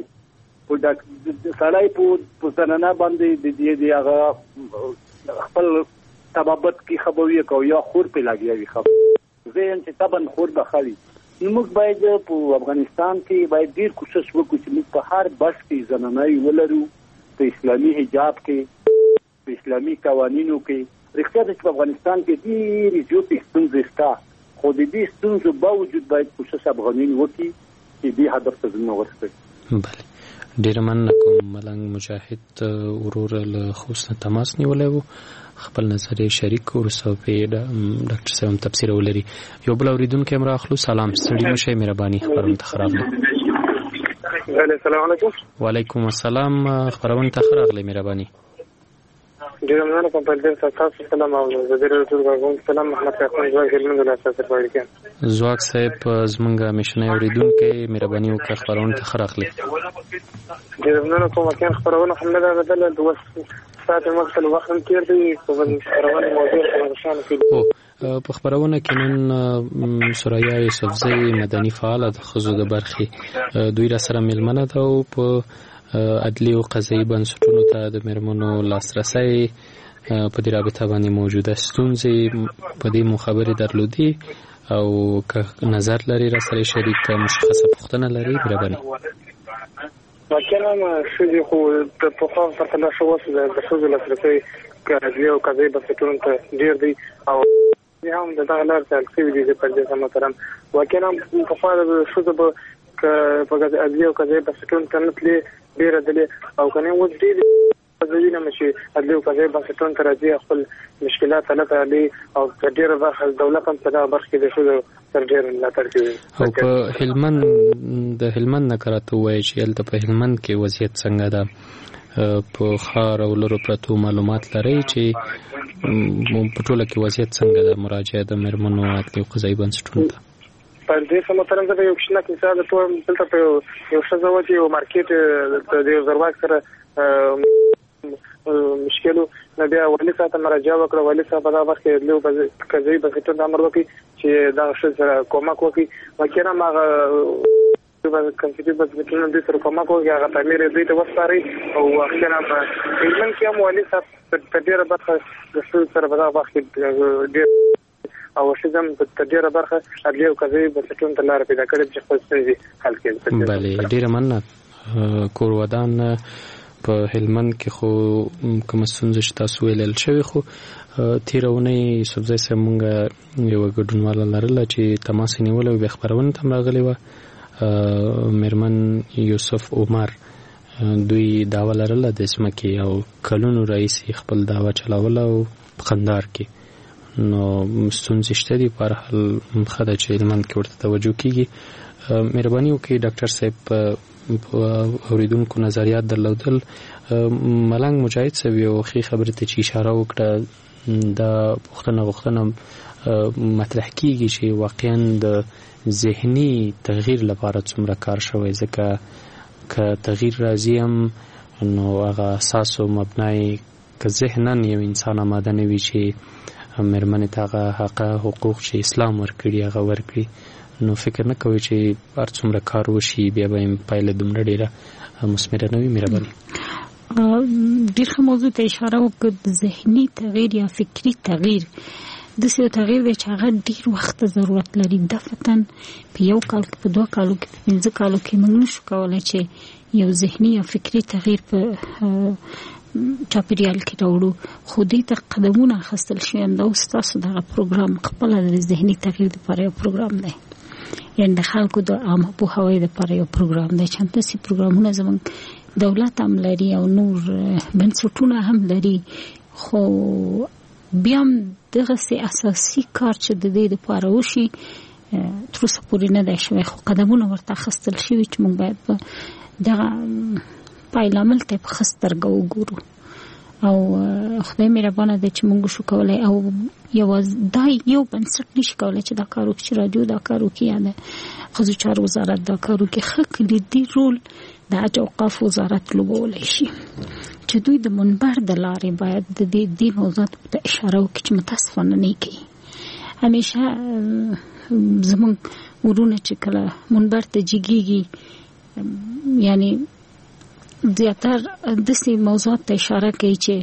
په زنانه باندې د هغه خپل طبابت کې ښه به وي که یا خور پرې لګیا وي ښه زه یم چې طبعا خور به ښه وي نو موږ باید په افغانستان کې باید ډېر کوشش وکړو چې موږ په هر بس کې زنانۍ ولرو په اسلامي حجاب کې په اسلامي قوانینو کې رښتیا ده چې په افغانستان کې ډېرې زیاتې ستونزې شته خو د دې ستونزو باوجود باید کوشش افغانین وکړي چې دې هدف ته ځان ورسوي بله ډېره مننه کوم ملنګ مجاهد ورور له خوست نه تماس نیولی و خپل نظر یې شریک وروسته پرې ډاکټر صاحب هم تبصره ولري یو بل اورېدونکی هم راخلو سلام ستړي مه شئ مهرباني خپرونه ته ښه راغلی السلام علیکم وعلیکم السلام خپرونه ته ښه راغلی مهرباني ډېره مننه کوم په دې تاسو سلام او زه ډېر ټول سلام محمد خان ځواک هلمند ولایت څخه وړاندې ځواک صاحب زمونږ همیشنی اورېدونکی مهرباني وکړه خپرونه ته ښه راغلی ډېره مننه کوم واقعا خپرونه هم نه ده بدله دوه ساعت مخکې وخت هم تېر دی په خپرونه موضوع روښانه کړي په خپرونه کې نن سریا یوسفزۍ مدني فعاله د ښځو د برخې دوی را سره مېلمنه ده او په عدلي او قضایي بنسټونو ته د مېرمنو لاسرسی په دې رابطه باندې موجوده ستونزې په دې مو خبرې درلودې او که نظر لري را سره شریک مشخصه پوښتنه لري مهرباني واقعا ښځې خو د پخوا پرتله ښه اوس د ښځو لاسرسی عدلي او قضایي بنسټونو ته ډېر دی او هم د دغه لارې سهل شوي دي په دې محترم واقعا پخوا د ښځو به که په عدلي او قضایي بنسټونو ته نه تلې ډېره دلې او که نه اوس ډېرې وینم چې عدلي او قضایي بنسټونو ته راځي خپل مشکلات حل کړي او په ډېره برخه دولت هم په دغه برخه کې د ښځو تر ډیر ملاتړ کوي. او په هلمند نه کراته وایي چې هلته په هلمند کې وضعیت څنګه ده؟ په خار او لرو پرتو معلومات لري چې په ټوله کې وضعیت څنګه ده مراجعه د میرمنو عدلي او قضایي بنسټونو ته؟ په دې سمترنګ د یو کښنه کې ساده ټول دلته په یو شزاوه چې یو مارکیټ د یو زرواک سره مشکلو نه بیا ولی ساته مراجعه وکړه. ولی صاحب دا وخت له قضایي بنسټونو امر وکړي چې دا سره کومک وکړي. وکړه ماغه کنسيټي بنسټونو د سره کومک وکړي هغه تعمیر دې ته وسپاري او اخیرا په علم کې هم ولی صاحب په ډیره برخه د سره په دا وخت ډیر او شزم په ډیره برخه عدلي او قضایي بنسټونو ته لار پیدا کړې چې خپل ستونزې حل کړي. بله ډیره مننه. کور ودان په هلمند کې خو کوم ستونزې چې تاسو ویل شوی خو تیرونی سبزی سمونګه یو ګډونواله لرله چې تماس نیول او خبرونه تم راغلی و میرمن یوسف عمر دوی داوا لرله د اسمکه او کلونو رئیس خپل داوا چلاوله او خندار کې نو ستونزې شته دي. په هر حال خدای چې هلمند کې ورته توجه کیږي. مهرباني وکړئ ډاکټر صاحب اوریدونکو نظریات درلودل. ملنګ مجاهد صاحب یو خې خبره ته چې اشاره وکړه دا پوښتنه مطرح کیږي چې واقعا د ذهني تغییر لپاره څومره کار شوی ځکه که تغییر راځي هم نو هغه اساس او مبنای که ذهنن یو انسان آماده نه وي چې مېرمنې ته هغه حقوق چې اسلام ورکړي هغه ورکړي نو فکر نه کوي چې هر څومره کار وشي بیا به پایله دومره ډیره مثمره نه وي. مهرباني ډېر ښه موضوع ته اشاره وکړه. ذهني تغییر یا فکری تغییر داسې یو تغییر دی چې هغه ډېر وخت ضرورت لري. دفتن په یو کال کې په 2 کالو کې په 5 کالو کې موږ نشو کولی چې یو ذهني یا فکری تغییر په چاپیریال کې راوړو. خو دې ته قدمونه اخیستل شوي دا اوس تاسو دغه پروګرام خپله د ذهني تغییر لپاره یو پروګرام دی یعنې د خلکو د عامه پوهاوي لپاره یو پروګرام دی چې همداسې پروګرامونه زموږ دولت هم لري او نور بنسټونه هم لري. خو بیا هم دغسې اساسي کار چې د دې لپاره وشي تر اوسه پورې نه دی شوی. خو قدمونه ورته اخیستل شوي چې موږ باید په دغه پایله عمل ته په ښه سترګه وګورو او خدای مهربانه دی چې موږ شو کولی او دا یو بنسټ نشي کولی چې دا کار وکړي چې راډیو دا کار وکړي یا د ښځو چارو وزارت دا کار وکړي. ښه کلیدي رول د حج اوقاف وزارت لوبولی شي چې دوی د منبر د لارې باید د دې موضوعاتو ته اشاره وکړي چې متاسفانه نه کوي. همیشه زموږ ورونه چې کله منبر ته جګیږي یعنی زیاتر داسې موضوعات ته اشاره کوي چې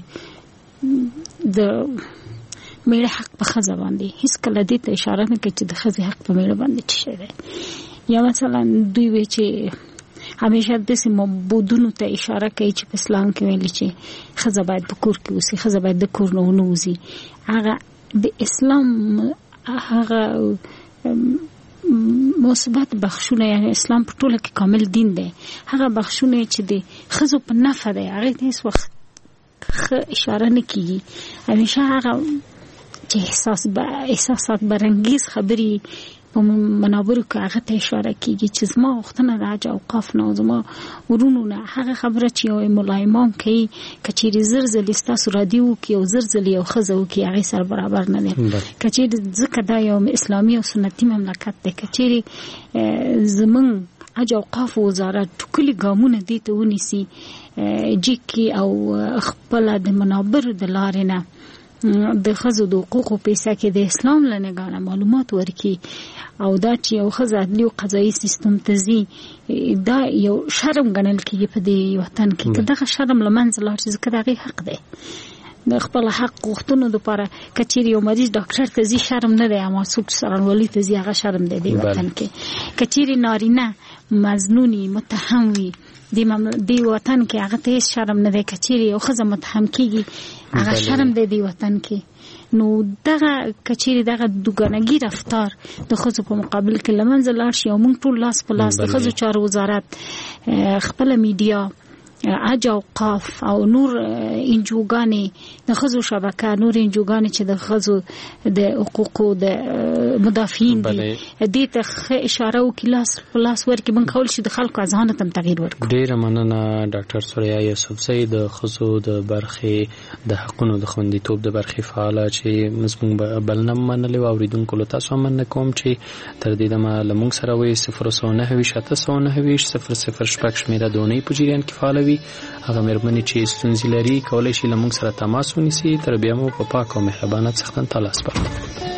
د میړه حق په ښځه باندې هیڅ کله دې ته اشاره نه کوي چې د ښځې حق په میړه باندې څه شی دی. یا مثلا دوی وایي چې همیشه داسې معبودونو ته اشاره کوي چې په اسلام کې ویلي چې ښځه باید په کور کې اوسي ښځه باید د کور نه ونه وځي. هغه د اسلام هغه مثبت بخښونه یعنی اسلام په ټوله کې کامل دین دی. هغه بخښونه چې د ښځو په نفع دی هغې ته هېڅ وخت اشاره نه کیږي. همیشه هغه چې احساسات برانګیز خبرې په منابرو کې هغه ته اشاره کیږي چې زما غوښتنه د حج اوقاف نه زما ورونو نه هغه خبره چې یو ملا امام کوي که چیرې زر ځلې ستاسو راډیو وکړي او زر ځلې یو ښځه وکړي هغې سره برابر نه دی. که چیرې ځکه دا یو اسلامي او سنتي مملکت دی که چیرې زموږ حج اوقاف وزارت ټولې ګامونه دې ته ونیسي جګ او خپله د منابرو د لارې نه د ښځو د حقوقو پیسه کې د اسلام له نګاه معلومات ورکړي او دا چې یو ښځه عدلي او قضایي سیستم ته ځي دا یو شرم ګڼل کېږي په دې وطن کې. که دغه شرم له منځه لاړ شي ځکه د هغې حق دی د خپل حق غوښتنو لپاره. که چیرې یو مریض ډاکټر ته ځي شرم نه دی اما څوک څارنوالي ته ځي هغه شرم دی دې وطن کې. که چیرې نارینه مظنوني متهم وي دې وطن کې هغه ته هېڅ شرم نه دی. که چیرې یو ښځه متهم کېږي هغه شرم دی دې وطن کې. نو دغه که چیرې دغه دوګانګي رفتار د ښځو په مقابل کې له منځه لاړ شي او موږ ټول لاس په لاس د ښځو چارو وزارت خپله میډیا عج اوقاف او نور انجوګانې د خزو شبکه نور انجوګانې چې د خزو د حقوقو د مدافعین دي دې ته اشاره وکړه لاس ورکې من کول شي د خلکو ځان ته تغییر ورکړي. ډیره مننه ډاکټر سوریا یوسفزئی د خزو د برخې د حقونو د خوندیتوب د برخې فعال چې مزمن بلنه منلې او اوریدونکو له تاسو من کوم چې تر دې دمه لمونږ سره وي 009 شمیره دونې په جریان کې فعال وي. هغه مېرمنې چې ستونزې لري کولای شي لمونږ سره تماس ونیسي. تر بیا مو په پاک او مهربانه څښتن تلاس پاتې.